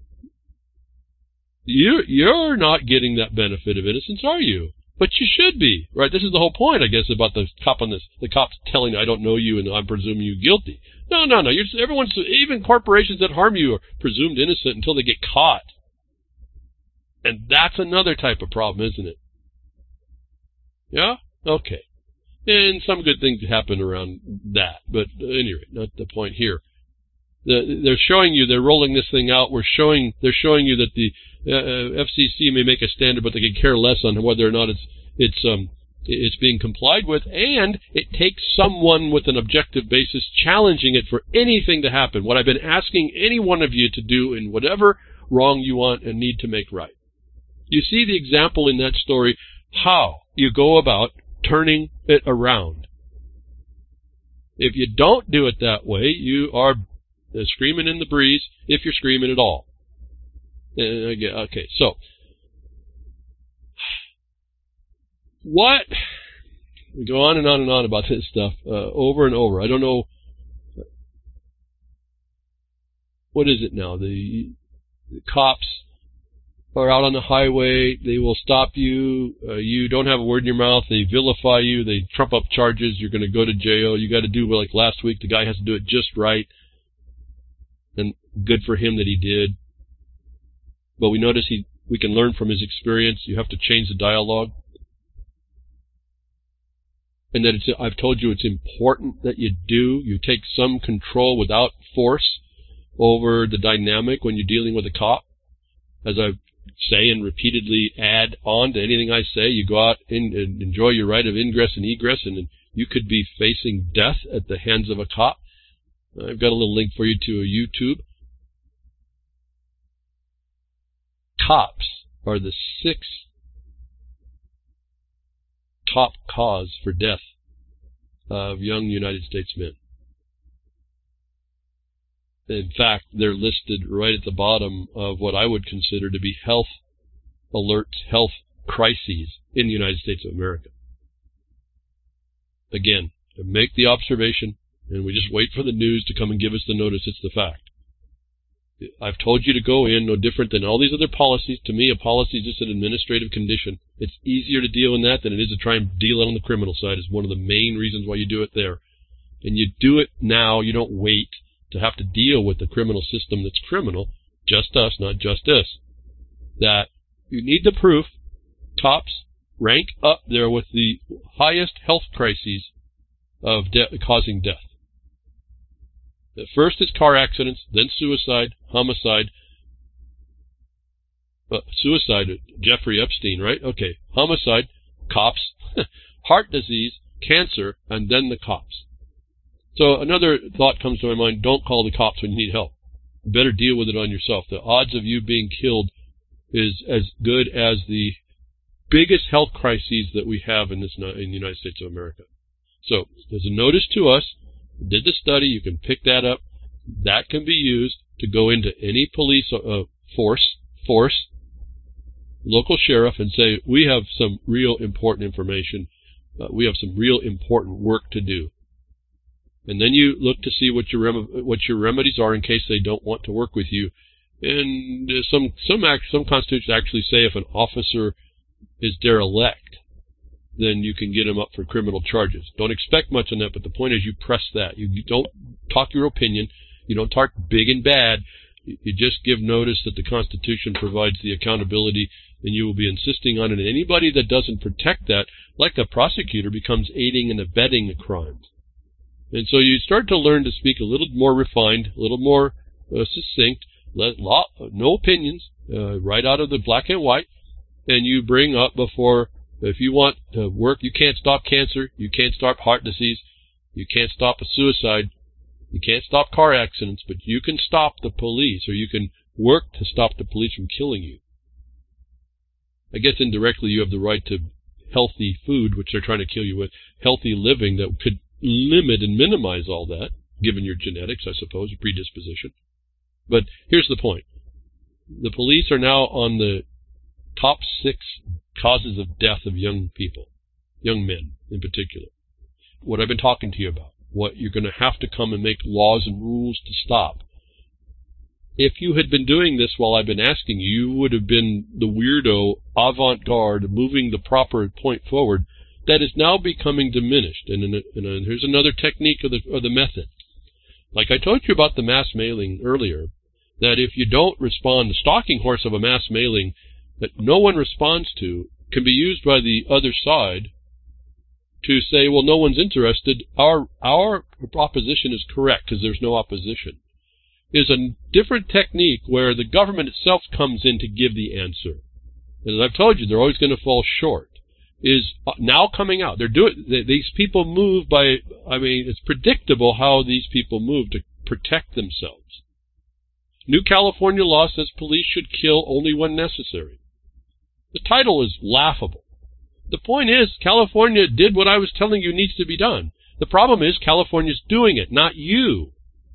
You're not getting that benefit of innocence, are you? But you should be, right? This is the whole point, I guess, about the cops telling you, I don't know you and I'm presuming you guilty. No. Even corporations that harm you are presumed innocent until they get caught. And that's another type of problem, isn't it? Yeah? Okay. And some good things happen around that. But anyway, not the point here. They're showing you, they're rolling this thing out. They're showing you that the FCC may make a standard, but they can care less on whether or not it's being complied with, and it takes someone with an objective basis challenging it for anything to happen. What I've been asking any one of you to do in whatever wrong you want and need to make right. You see the example in that story, how you go about turning it around. If you don't do it that way, you are screaming in the breeze, if you're screaming at all. Okay, so what? We go on and on and on about this stuff over and over. I don't know. What is it now? The cops are out on the highway. They will stop you. You don't have a word in your mouth. They vilify you. They trump up charges. You're going to go to jail. You got to do like last week. The guy has to do it just right. And good for him that he did. But we notice we can learn from his experience. You have to change the dialogue. And that I've told you it's important that you take some control without force over the dynamic when you're dealing with a cop. As I say and repeatedly add on to anything I say, you go out and enjoy your right of ingress and egress, and you could be facing death at the hands of a cop. I've got a little link for you to a YouTube. Cops are the 6th top cause for death of young United States men. In fact, they're listed right at the bottom of what I would consider to be health alerts, health crises in the United States of America. Again, make the observation, and we just wait for the news to come and give us the notice. It's the fact. I've told you to go in, no different than all these other policies. To me, a policy is just an administrative condition. It's easier to deal in that than it is to try and deal it on the criminal side. Is one of the main reasons why you do it there. And you do it now. You don't wait to have to deal with the criminal system that's criminal. Just us, not just us. That you need the proof. Cops rank up there with the highest health crises of causing death. The first is car accidents, then suicide, homicide. Suicide, Jeffrey Epstein, right? Okay. Homicide, cops, heart disease, cancer, and then the cops. So another thought comes to my mind, don't call the cops when you need help. You better deal with it on yourself. The odds of you being killed is as good as the biggest health crises that we have in the United States of America. So there's a notice to us. Did the study, you can pick that up. That can be used to go into any police force, force, local sheriff, and say, we have some real important information. We have some real important work to do. And then you look to see what your remedies are in case they don't want to work with you. And some constitutions actually say if an officer is derelict, then you can get him up for criminal charges. Don't expect much on that, but the point is you press that. You don't talk your opinion. You don't talk big and bad. You just give notice that the Constitution provides the accountability, and you will be insisting on it. And anybody that doesn't protect that, like a prosecutor, becomes aiding and abetting a crime. And so you start to learn to speak a little more refined, a little more succinct, no opinions, right out of the black and white, and you bring up before, if you want to work, you can't stop cancer, you can't stop heart disease, you can't stop a suicide, you can't stop car accidents, but you can stop the police, or you can work to stop the police from killing you. I guess indirectly you have the right to healthy food, which they're trying to kill you with, healthy living that could limit and minimize all that, given your genetics, I suppose, your predisposition. But here's the point. The police are now on the top 6 causes of death of young people, young men in particular. What I've been talking to you about, what you're going to have to come and make laws and rules to stop. If you had been doing this while I've been asking you, you would have been the weirdo avant-garde moving the proper point forward that is now becoming diminished. And here's another technique of the method. Like I told you about the mass mailing earlier, that if you don't respond, the stalking horse of a mass mailing that no one responds to can be used by the other side to say, well, no one's interested. Our opposition is correct because there's no opposition. Is a different technique where the government itself comes in to give the answer. And as I've told you, they're always going to fall short. Is now coming out. These people move by, it's predictable how these people move to protect themselves. New California law says police should kill only when necessary. The title is laughable. The point is, California did what I was telling you needs to be done. The problem is California's doing it, not you.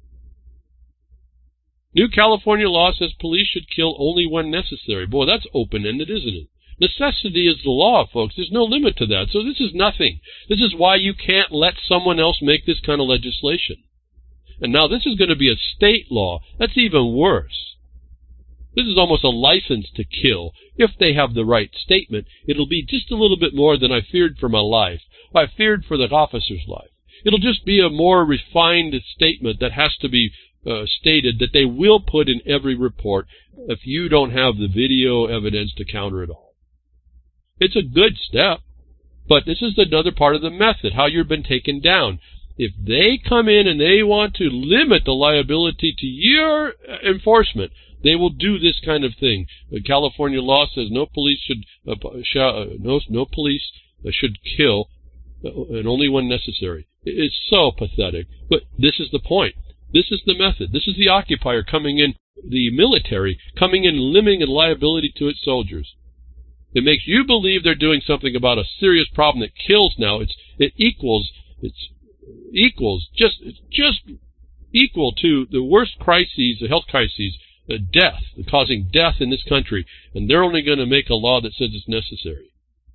New California law says police should kill only when necessary. Boy, that's open-ended, isn't it? Necessity is the law, folks. There's no limit to that. So this is nothing. This is why you can't let someone else make this kind of legislation. And now this is going to be a state law. That's even worse. This is almost a license to kill. If they have the right statement, it'll be just a little bit more than I feared for my life. I feared for the officer's life. It'll just be a more refined statement that has to be stated that they will put in every report if you don't have the video evidence to counter it all. It's a good step, but this is another part of the method, how you've been taken down. If they come in and they want to limit the liability to your enforcement, they will do this kind of thing. The California law says no police should kill, and only when necessary. It's so pathetic, but this is the point. This is the method. This is the occupier coming in, the military coming in, limiting the liability to its soldiers. It makes you believe they're doing something about a serious problem that kills now. It's just equal to the worst crises, the health crises, death, causing death in this country. And they're only going to make a law that says it's necessary.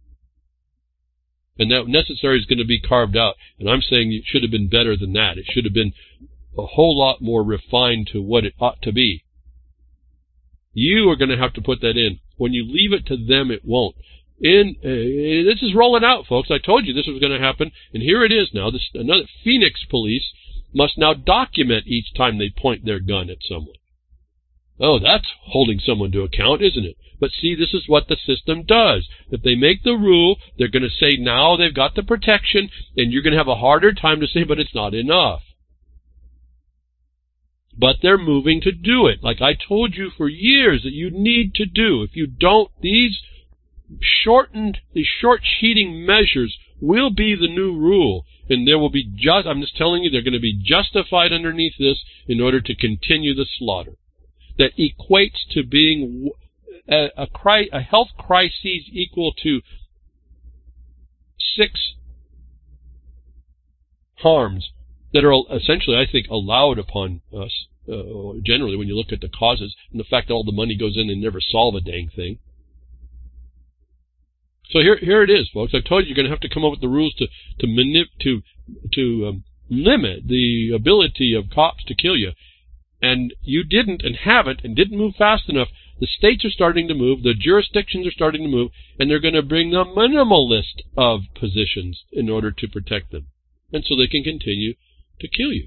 And that necessary is going to be carved out. And I'm saying it should have been better than that. It should have been a whole lot more refined to what it ought to be. You are going to have to put that in. When you leave it to them, it won't. This is rolling out, folks. I told you this was going to happen, and here it is now. Another Phoenix police must now document each time they point their gun at someone. Oh, that's holding someone to account, isn't it? But see, this is what the system does. If they make the rule, they're going to say now they've got the protection, and you're going to have a harder time to say, but it's not enough. But they're moving to do it, like I told you for years that you need to do. If you don't, these short-sheeting measures will be the new rule. And there will be I'm just telling you, they're going to be justified underneath this in order to continue the slaughter. That equates to being a health crisis equal to 6 harms that are essentially, I think, allowed upon us generally, when you look at the causes and the fact that all the money goes in and never solve a dang thing. So here it is, folks. I've told you you're going to have to come up with the rules to limit the ability of cops to kill you. And you didn't and haven't and didn't move fast enough. The states are starting to move. The jurisdictions are starting to move. And they're going to bring the minimal list of positions in order to protect them. And so they can continue to kill you.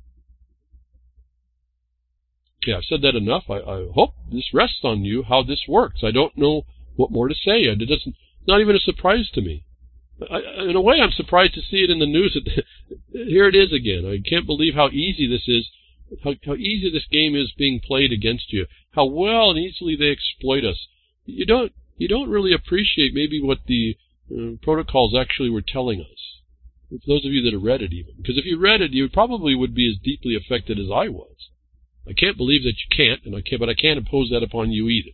Okay, I've said that enough. I hope this rests on you how this works. I don't know what more to say. It's not even a surprise to me. In a way, I'm surprised to see it in the news. Here it is again. I can't believe how easy this is, how easy this game is being played against you, how well and easily they exploit us. You don't really appreciate maybe what the protocols actually were telling us. For those of you that have read it even. Because if you read it, you probably would be as deeply affected as I was. I can't believe that you can't, but I can't impose that upon you either.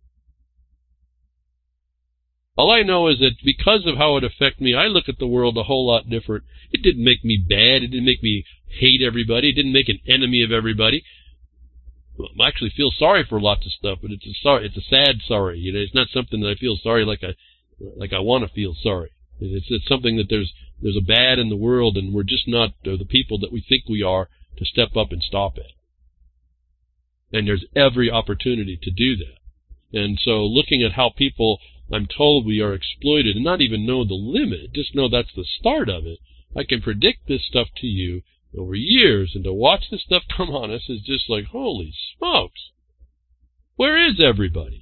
All I know is that because of how it affected me, I look at the world a whole lot different. It didn't make me bad. It didn't make me hate everybody. It didn't make an enemy of everybody. Well, I actually feel sorry for lots of stuff, but it's a sad sorry. You know, it's not something that I feel sorry like I want to feel sorry. It's something that there's a bad in the world, and we're just not the people that we think we are to step up and stop it. And there's every opportunity to do that. And so looking at how people, I'm told we are exploited and not even know the limit, just know that's the start of it. I can predict this stuff to you over years, and to watch this stuff come on us is just like, holy smokes. Where is everybody?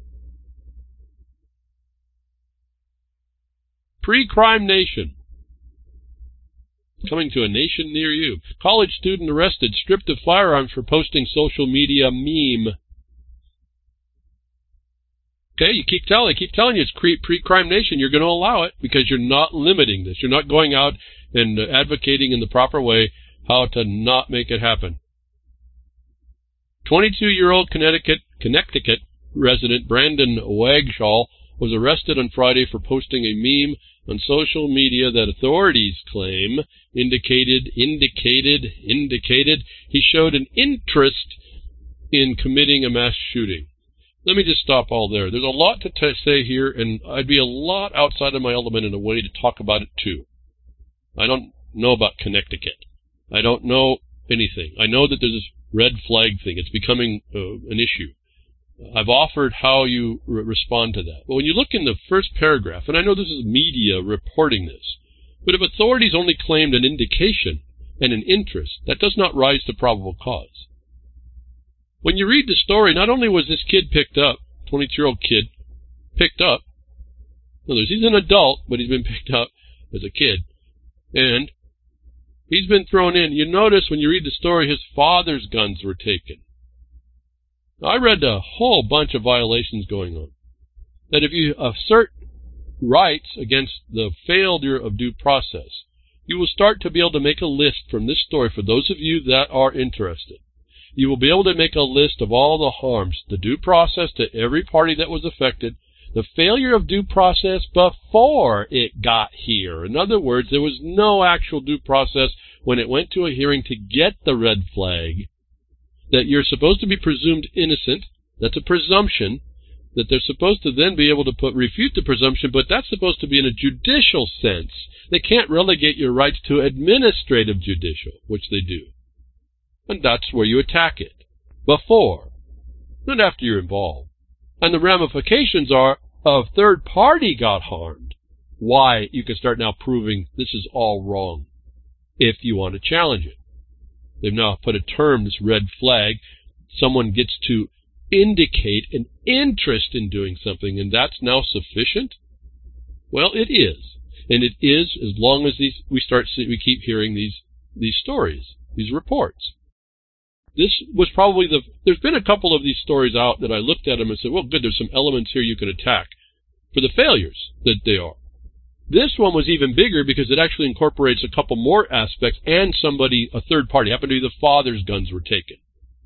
Pre-crime nation. Coming to a nation near you. College student arrested, stripped of firearms for posting social media meme. Okay, they keep telling you it's pre-crime nation. You're going to allow it because you're not limiting this. You're not going out and advocating in the proper way how to not make it happen. 22-year-old Connecticut resident Brandon Wagshaw was arrested on Friday for posting a meme on social media that authorities claim indicated he showed an interest in committing a mass shooting. Let me just stop all there. There's a lot to say here, and I'd be a lot outside of my element in a way to talk about it too. I don't know about Connecticut. I don't know anything. I know that there's this red flag thing. It's becoming an issue. I've offered how you respond to that. But when you look in the first paragraph, and I know this is media reporting this, but if authorities only claimed an indication and an interest, that does not rise to probable cause. When you read the story, not only was this kid picked up, 22-year-old kid, picked up, he's an adult, but he's been picked up as a kid, and he's been thrown in. You notice when you read the story, his father's guns were taken. Now, I read a whole bunch of violations going on. That if you assert rights against the failure of due process, you will start to be able to make a list from this story for those of you that are interested. You will be able to make a list of all the harms, the due process to every party that was affected, the failure of due process before it got here. In other words, there was no actual due process when it went to a hearing to get the red flag, that you're supposed to be presumed innocent. That's a presumption. That they're supposed to then be able to refute the presumption, but that's supposed to be in a judicial sense. They can't relegate your rights to administrative judicial, which they do. And that's where you attack it. Before, not after you're involved. And the ramifications are, a third party got harmed. Why? You can start now proving this is all wrong if you want to challenge it. They've now put a term, this red flag. Someone gets to indicate an interest in doing something, and that's now sufficient? Well, it is. And it is as long as we keep hearing these stories, these reports. This was probably there's been a couple of these stories out that I looked at them and said, well, good, there's some elements here you can attack for the failures that they are. This one was even bigger because it actually incorporates a couple more aspects and a third party. Happened to be the father's guns were taken.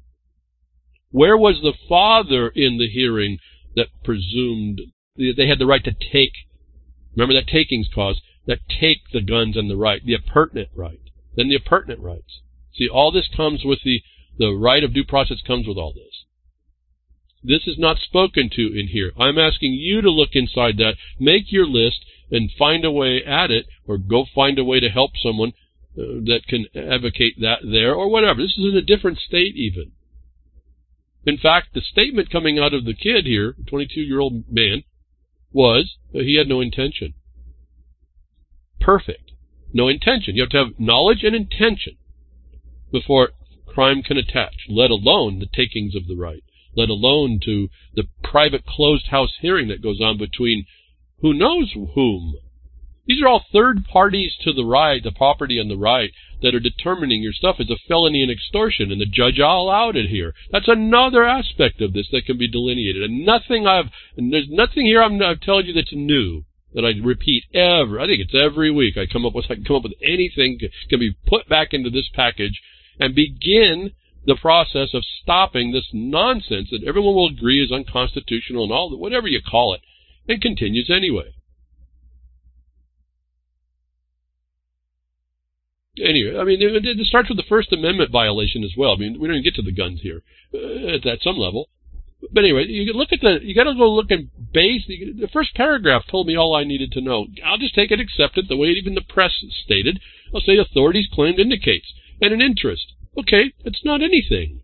Where was the father in the hearing that presumed they had the right to take, remember that takings clause, that take the guns and the right, the appurtenant right, then the appurtenant rights. See, all this comes with the The right of due process comes with all this. This is not spoken to in here. I'm asking you to look inside that, make your list, and find a way at it, or go find a way to help someone that can advocate that there, or whatever. This is in a different state even. In fact, the statement coming out of the kid here, the 22-year-old man, was that he had no intention. Perfect. No intention. You have to have knowledge and intention before crime can attach, let alone the takings of the right, let alone to the private closed house hearing that goes on between who knows whom. These are all third parties to the right, the property and the right, that are determining your stuff is a felony and extortion, and the judge allowed it here. That's another aspect of this that can be delineated. And there's nothing here I'm telling you that's new, that I repeat ever. I think it's every week I come up with anything can be put back into this package and begin the process of stopping this nonsense that everyone will agree is unconstitutional and all that, whatever you call it, and continues anyway. Anyway, I mean, it starts with the First Amendment violation as well. I mean, we don't even get to the guns here at some level. But anyway, you got to go look at the first paragraph told me all I needed to know. I'll just take it, accept it, the way even the press stated. I'll say authorities claimed indicates, and an interest. Okay, it's not anything.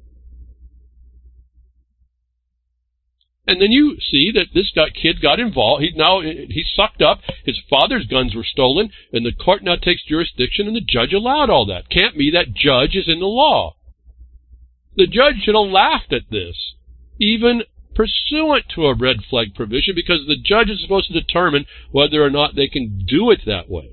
And then you see that this kid got involved. He's sucked up. His father's guns were stolen, and the court now takes jurisdiction, and the judge allowed all that. Can't be that judge is in the law. The judge should have laughed at this, even pursuant to a red flag provision, because the judge is supposed to determine whether or not they can do it that way.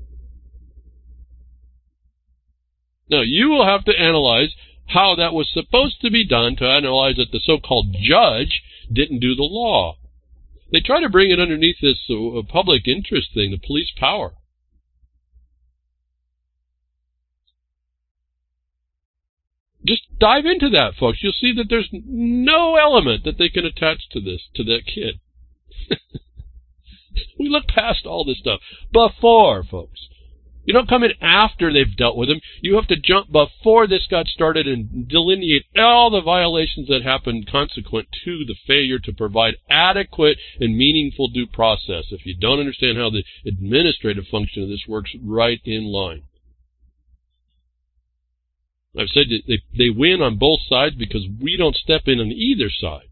Now, you will have to analyze how that was supposed to be done, to analyze that the so-called judge didn't do the law. They try to bring it underneath this public interest thing, the police power. Just dive into that, folks. You'll see that there's no element that they can attach to that kid. We look past all this stuff before, folks. You don't come in after they've dealt with him. You have to jump before this got started and delineate all the violations that happened consequent to the failure to provide adequate and meaningful due process. If you don't understand how the administrative function of this works, right in line. I've said that they win on both sides because we don't step in on either side.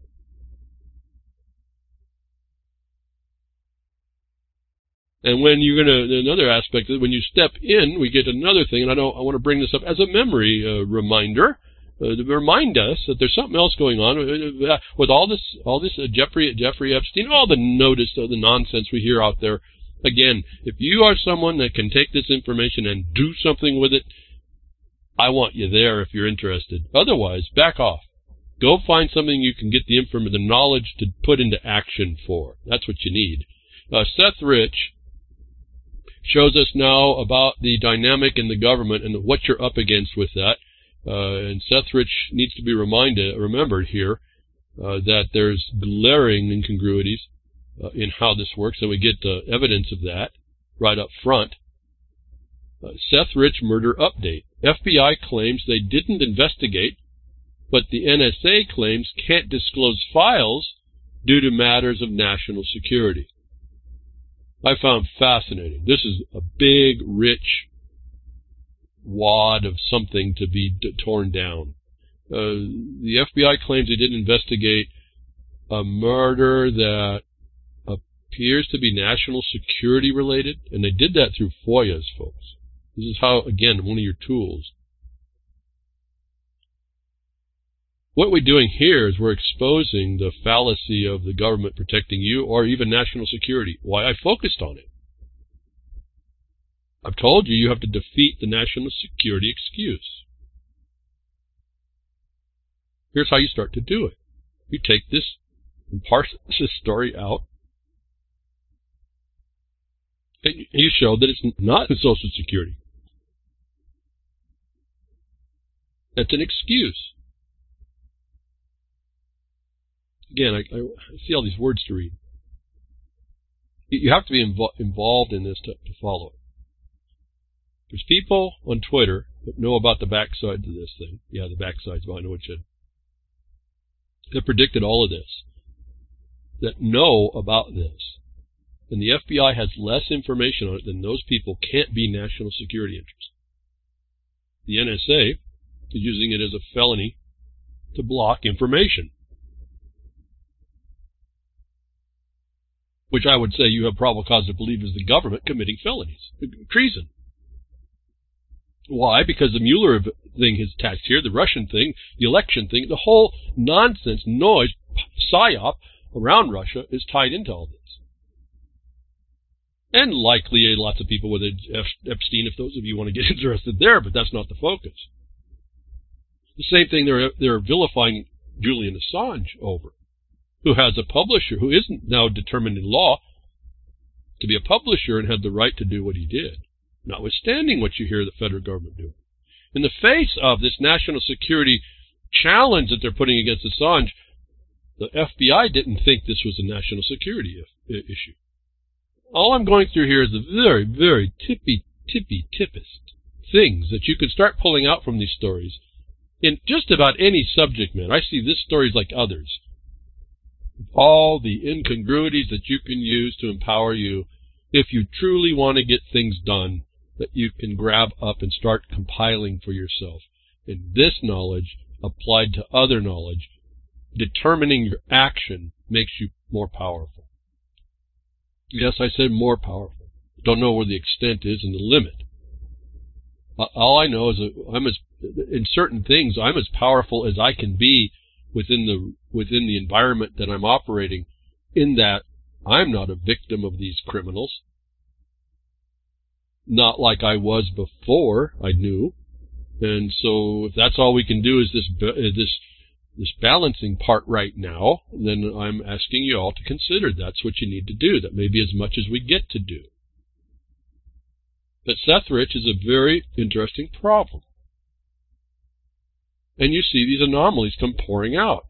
And when another aspect of it, when you step in, we get another thing, and I want to bring this up as a memory reminder, to remind us that there's something else going on with all this Jeffrey Epstein, all the notice of the nonsense we hear out there. Again, if you are someone that can take this information and do something with it, I want you there if you're interested. Otherwise, back off. Go find something you can get the knowledge to put into action for. That's what you need. Seth Rich shows us now about the dynamic in the government and what you're up against with that. And Seth Rich needs to be remembered here that there's glaring incongruities in how this works, and we get evidence of that right up front. Seth Rich murder update. FBI claims they didn't investigate, but the NSA claims can't disclose files due to matters of national security. I found fascinating. This is a big, rich wad of something to be torn down. The FBI claims they didn't investigate a murder that appears to be national security related, and they did that through FOIAs, folks. This is how, again, one of your tools. What we're doing here is we're exposing the fallacy of the government protecting you or even national security. Why I focused on it. I've told you have to defeat the national security excuse. Here's how you start to do it. You take this and parse this story out, and you show that it's not Social Security. That's an excuse. Again, I see all these words to read. You have to be involved in this to follow it. There's people on Twitter that know about the backside of this thing. Yeah, the backsides, but I know what you said. That predicted all of this, that know about this. And the FBI has less information on it than those people can't be national security interests. The NSA is using it as a felony to block information, which I would say you have probable cause to believe is the government committing felonies, treason. Why? Because the Mueller thing is attached here, the Russian thing, the election thing, the whole nonsense, noise, psyop around Russia is tied into all this. And likely lots of people with Epstein, if those of you want to get interested there, but that's not the focus. The same thing they're vilifying Julian Assange over, who has a publisher who isn't now determined in law to be a publisher and had the right to do what he did, notwithstanding what you hear the federal government doing. In the face of this national security challenge that they're putting against Assange, the FBI didn't think this was a national security issue. All I'm going through here is the very, very tippest things that you can start pulling out from these stories in just about any subject matter. I see this stories like others. All the incongruities that you can use to empower you if you truly want to get things done that you can grab up and start compiling for yourself. And this knowledge applied to other knowledge, determining your action makes you more powerful. Yes, I said more powerful. Don't know where the extent is and the limit. All I know is that in certain things, I'm as powerful as I can be within the environment that I'm operating, in that I'm not a victim of these criminals. Not like I was before I knew. And so if that's all we can do is this balancing part right now, then I'm asking you all to consider that's what you need to do. That may be as much as we get to do. But Seth Rich is a very interesting problem. And you see these anomalies come pouring out.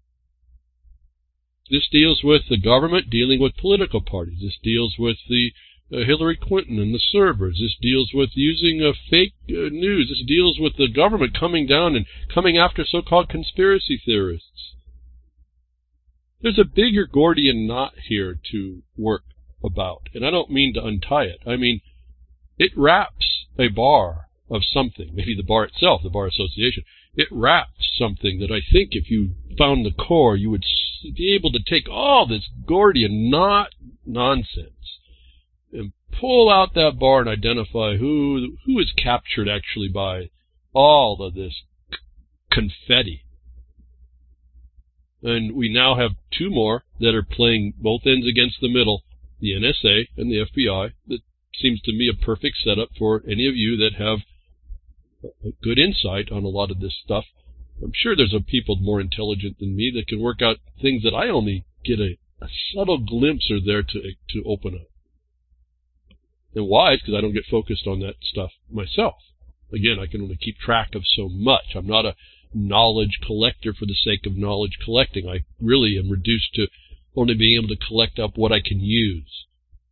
This deals with the government dealing with political parties. This deals with the Hillary Clinton and the servers. This deals with using fake news. This deals with the government coming down and coming after so-called conspiracy theorists. There's a bigger Gordian knot here to work about, and I don't mean to untie it. I mean, it wraps a bar of something, maybe the bar itself, the Bar Association. It wraps something that I think if you found the core, you would be able to take all this Gordian knot nonsense and pull out that bar and identify who is captured actually by all of this confetti. And we now have two more that are playing both ends against the middle, the NSA and the FBI. That seems to me a perfect setup for any of you that have a good insight on a lot of this stuff. I'm sure there's people more intelligent than me that can work out things that I only get a subtle glimpse are there to open up. And why? It's because I don't get focused on that stuff myself. Again, I can only keep track of so much. I'm not a knowledge collector for the sake of knowledge collecting. I really am reduced to only being able to collect up what I can use.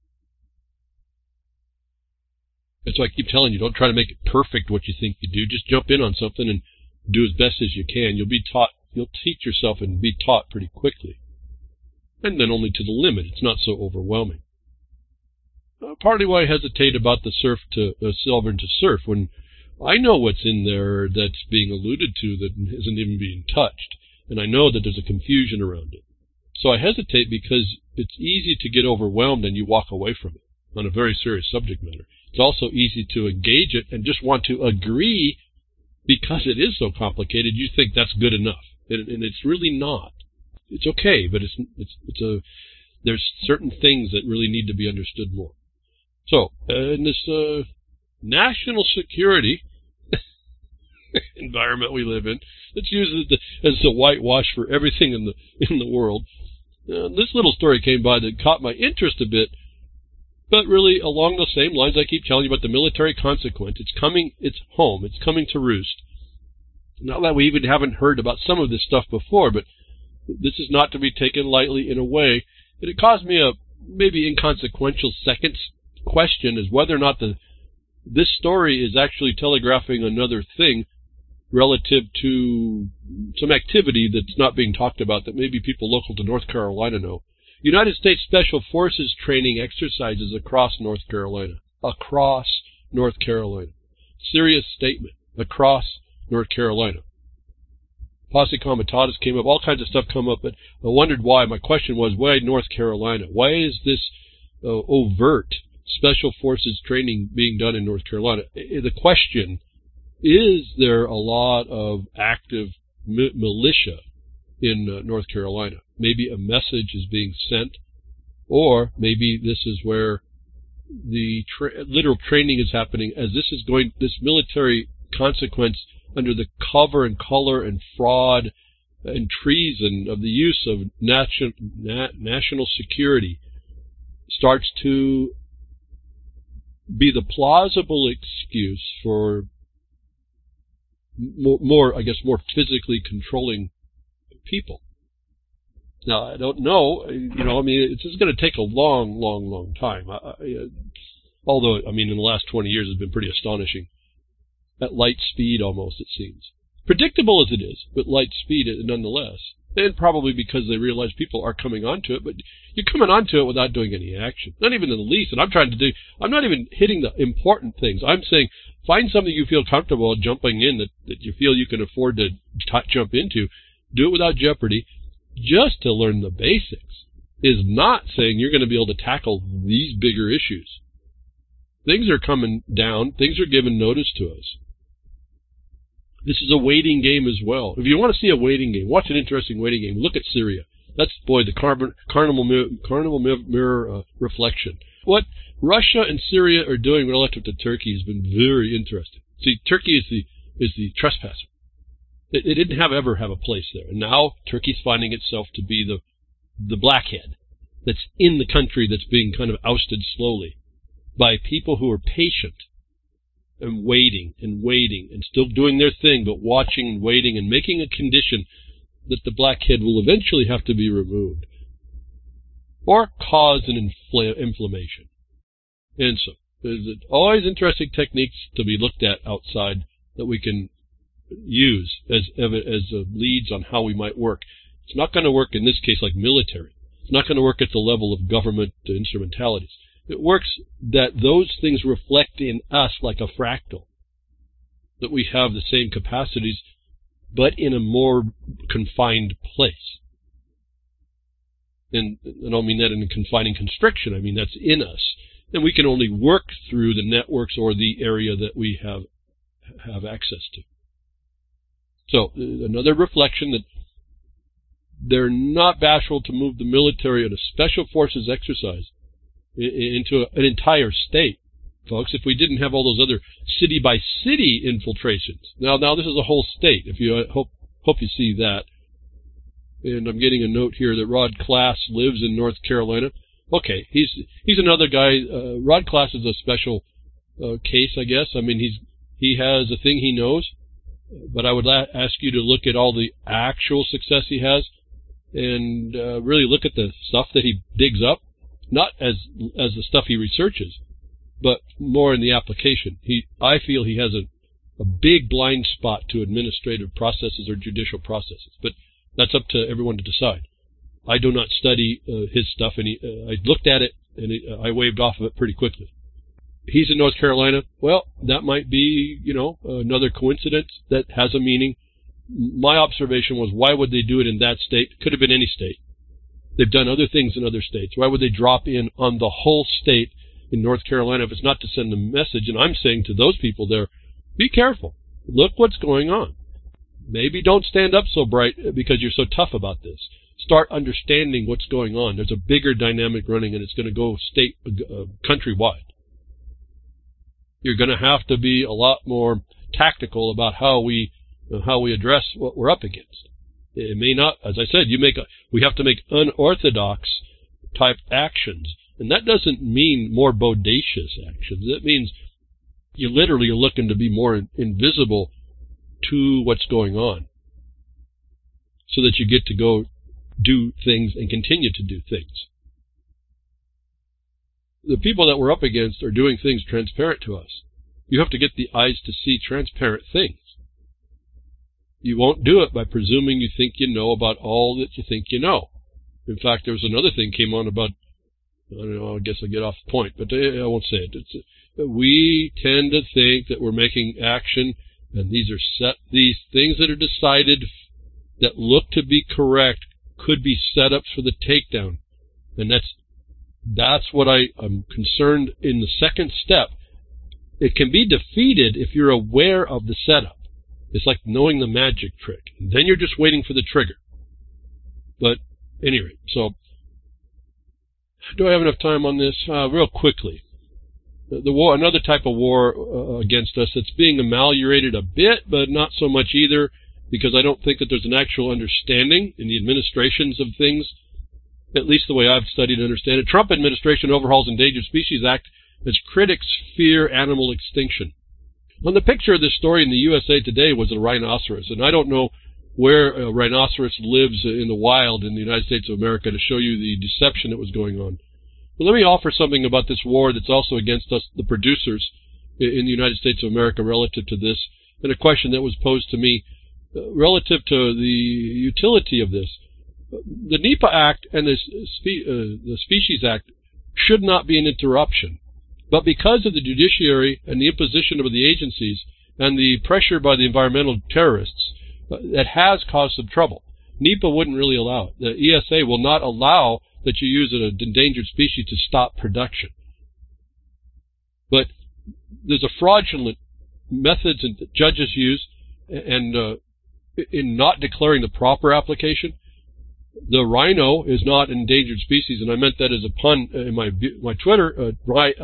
That's why I keep telling you, don't try to make it perfect what you think you do. Just jump in on something and do as best as you can. You'll teach yourself and be taught pretty quickly. And then only to the limit. It's not so overwhelming. Partly why I hesitate about the Sovereign to Surf, when I know what's in there that's being alluded to that isn't even being touched. And I know that there's a confusion around it. So I hesitate because it's easy to get overwhelmed and you walk away from it on a very serious subject matter. It's also easy to engage it and just want to agree because it is so complicated. You think that's good enough, and it's really not. It's okay, but there's certain things that really need to be understood more. So in this national security environment we live in, let's use it as the whitewash for everything in the world. This little story came by that caught my interest a bit. But really, along the same lines I keep telling you about the military consequence. It's home. It's coming to roost. Not that we even haven't heard about some of this stuff before, but this is not to be taken lightly in a way. And it caused me a maybe inconsequential second question, is whether or not the this story is actually telegraphing another thing relative to some activity that's not being talked about that maybe people local to North Carolina know. United States Special Forces training exercises across North Carolina. Across North Carolina. Serious statement. Across North Carolina. Posse Comitatus came up, all kinds of stuff come up, but I wondered why. My question was, why North Carolina? Why is this overt Special Forces training being done in North Carolina? The question, is there a lot of active militia in North Carolina? Maybe a message is being sent, or maybe this is where the literal training is happening as this military consequence under the cover and color and fraud and treason of the use of national security starts to be the plausible excuse for more physically controlling people. Now, I don't know, it's just going to take a long time. Although, in the last 20 years it's been pretty astonishing. At light speed, almost, it seems. Predictable as it is, but light speed nonetheless. And probably because they realize people are coming onto it, but you're coming onto it without doing any action. Not even in the least. And I'm not even hitting the important things. I'm saying, find something you feel comfortable jumping in that you feel you can afford to jump into. Do it without jeopardy. Just to learn the basics is not saying you're going to be able to tackle these bigger issues. Things are coming down. Things are giving notice to us. This is a waiting game as well. If you want to see a waiting game, watch an interesting waiting game. Look at Syria. That's, the carnival mirror reflection. What Russia and Syria are doing relative to Turkey has been very interesting. See, Turkey is the trespasser. It didn't ever have a place there. And now Turkey's finding itself to be the blackhead that's in the country that's being kind of ousted slowly by people who are patient and waiting and still doing their thing, but watching and waiting and making a condition that the blackhead will eventually have to be removed or cause an inflammation. And so there's always interesting techniques to be looked at outside that we can use as leads on how we might work. It's not going to work in this case like military. It's not going to work at the level of government instrumentalities. It works that those things reflect in us like a fractal, that we have the same capacities, but in a more confined place. And I don't mean that in a confining constriction. I mean that's in us. And we can only work through the networks or the area that we have access to. So another reflection that they're not bashful to move the military in a special forces exercise into an entire state, folks. If we didn't have all those other city-by-city infiltrations. Now this is a whole state. If you hope you see that. And I'm getting a note here that Rod Class lives in North Carolina. Okay, he's another guy. Rod Class is a special case, I guess. He has a thing he knows, but I would ask you to look at all the actual success he has, and really look at the stuff that he digs up. Not as the stuff he researches, but more in the application. I feel he has a big blind spot to administrative processes or judicial processes, but that's up to everyone to decide. I do not study his stuff, and I looked at it, and I waved off of it pretty quickly. He's in North Carolina. Well, that might be, another coincidence that has a meaning. My observation was, why would they do it in that state? Could have been any state. They've done other things in other states. Why would they drop in on the whole state in North Carolina if it's not to send a message? And I'm saying to those people there, be careful. Look what's going on. Maybe don't stand up so bright because you're so tough about this. Start understanding what's going on. There's a bigger dynamic running, and it's going to go countrywide. You're going to have to be a lot more tactical about how we address what we're up against. It may not, as I said, we have to make unorthodox type actions. And that doesn't mean more bodacious actions. It means you literally are looking to be more invisible to what's going on, so that you get to go do things and continue to do things. The people that we're up against are doing things transparent to us. You have to get the eyes to see transparent things. You won't do it by presuming you think you know about all that you think you know. In fact, there was another thing came on about, I don't know, I guess I get off the point, but I won't say it. We tend to think that we're making action, and these things that are decided that look to be correct could be setups for the takedown. And that's what I'm concerned in the second step. It can be defeated if you're aware of the setup. It's like knowing the magic trick. Then you're just waiting for the trigger. But anyway, so do I have enough time on this? Real quickly. The war, another type of war against us that's being ameliorated a bit, but not so much either, because I don't think that there's an actual understanding in the administrations of things, at least the way I've studied and understand it. Trump administration overhauls Endangered Species Act as critics fear animal extinction. On the picture of this story in the USA Today was a rhinoceros, and I don't know where a rhinoceros lives in the wild in the United States of America to show you the deception that was going on. But let me offer something about this war that's also against us, the producers in the United States of America, relative to this, and a question that was posed to me relative to the utility of this. The NEPA Act and the Species Act should not be an interruption. But because of the judiciary and the imposition of the agencies and the pressure by the environmental terrorists, that has caused some trouble. NEPA wouldn't really allow it. The ESA will not allow that you use an endangered species to stop production. But there's a fraudulent methods that judges use, and in not declaring the proper application. The rhino is not an endangered species, and I meant that as a pun in my Twitter.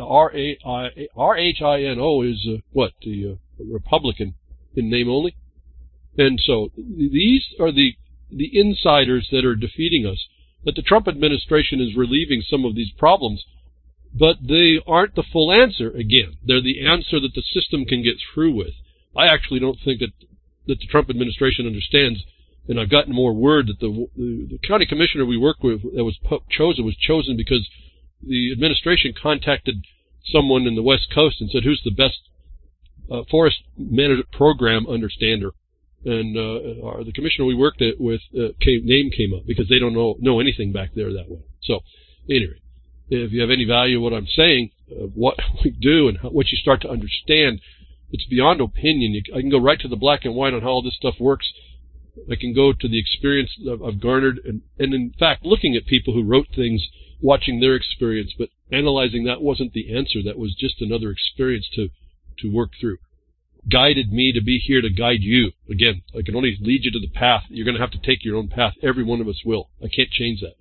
R-H-I-N-O is the Republican in name only. And so these are the insiders that are defeating us. That the Trump administration is relieving some of these problems, but they aren't the full answer again. They're the answer that the system can get through with. I actually don't think that the Trump administration understands. And I've gotten more word that the county commissioner we work with that was chosen because the administration contacted someone in the West Coast and said, who's the best forest management program understander? And the commissioner we worked with name came up because they don't know anything back there that way. So anyway, if you have any value of what I'm saying, what we do and what you start to understand, it's beyond opinion. I can go right to the black and white on how all this stuff works. I can go to the experience I've garnered, and in fact, looking at people who wrote things, watching their experience, but analyzing that wasn't the answer. That was just another experience to work through. Guided me to be here to guide you. Again, I can only lead you to the path. You're going to have to take your own path. Every one of us will. I can't change that.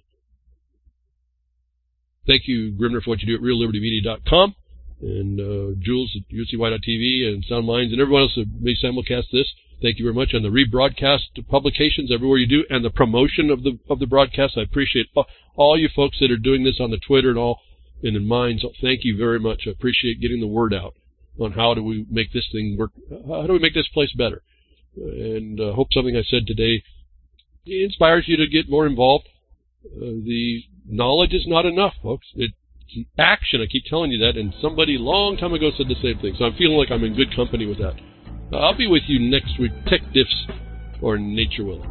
Thank you, Grimner, for what you do at reallibertymedia.com, and Jules at UCY.tv, and Sound Minds, and everyone else that may simulcast this. Thank you very much on the rebroadcast publications everywhere you do, and the promotion of the broadcast. I appreciate all you folks that are doing this on the Twitter and all, and in Minds. Thank you very much. I appreciate getting the word out on how do we make this thing work. How do we make this place better? And hope something I said today inspires you to get more involved. The knowledge is not enough, folks. It's action. I keep telling you that, and somebody a long time ago said the same thing. So I'm feeling like I'm in good company with that. I'll be with you next week, Tech Diffs or Nature willing.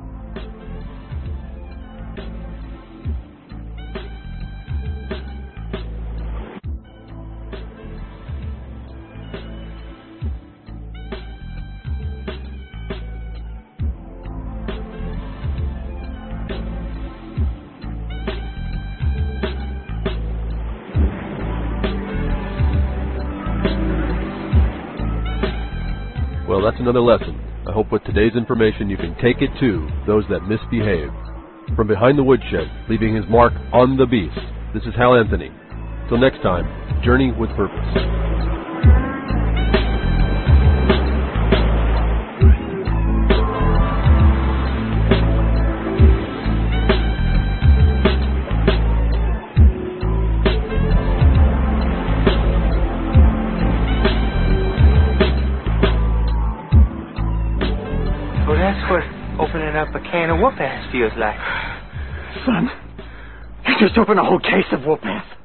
Well, that's another lesson. I hope with today's information you can take it to those that misbehave. From behind the woodshed, leaving his mark on the beast, this is Hal Anthony. Till next time, journey with purpose. Up a can of whoop-ass feels like. Son, you just opened a whole case of whoop-ass.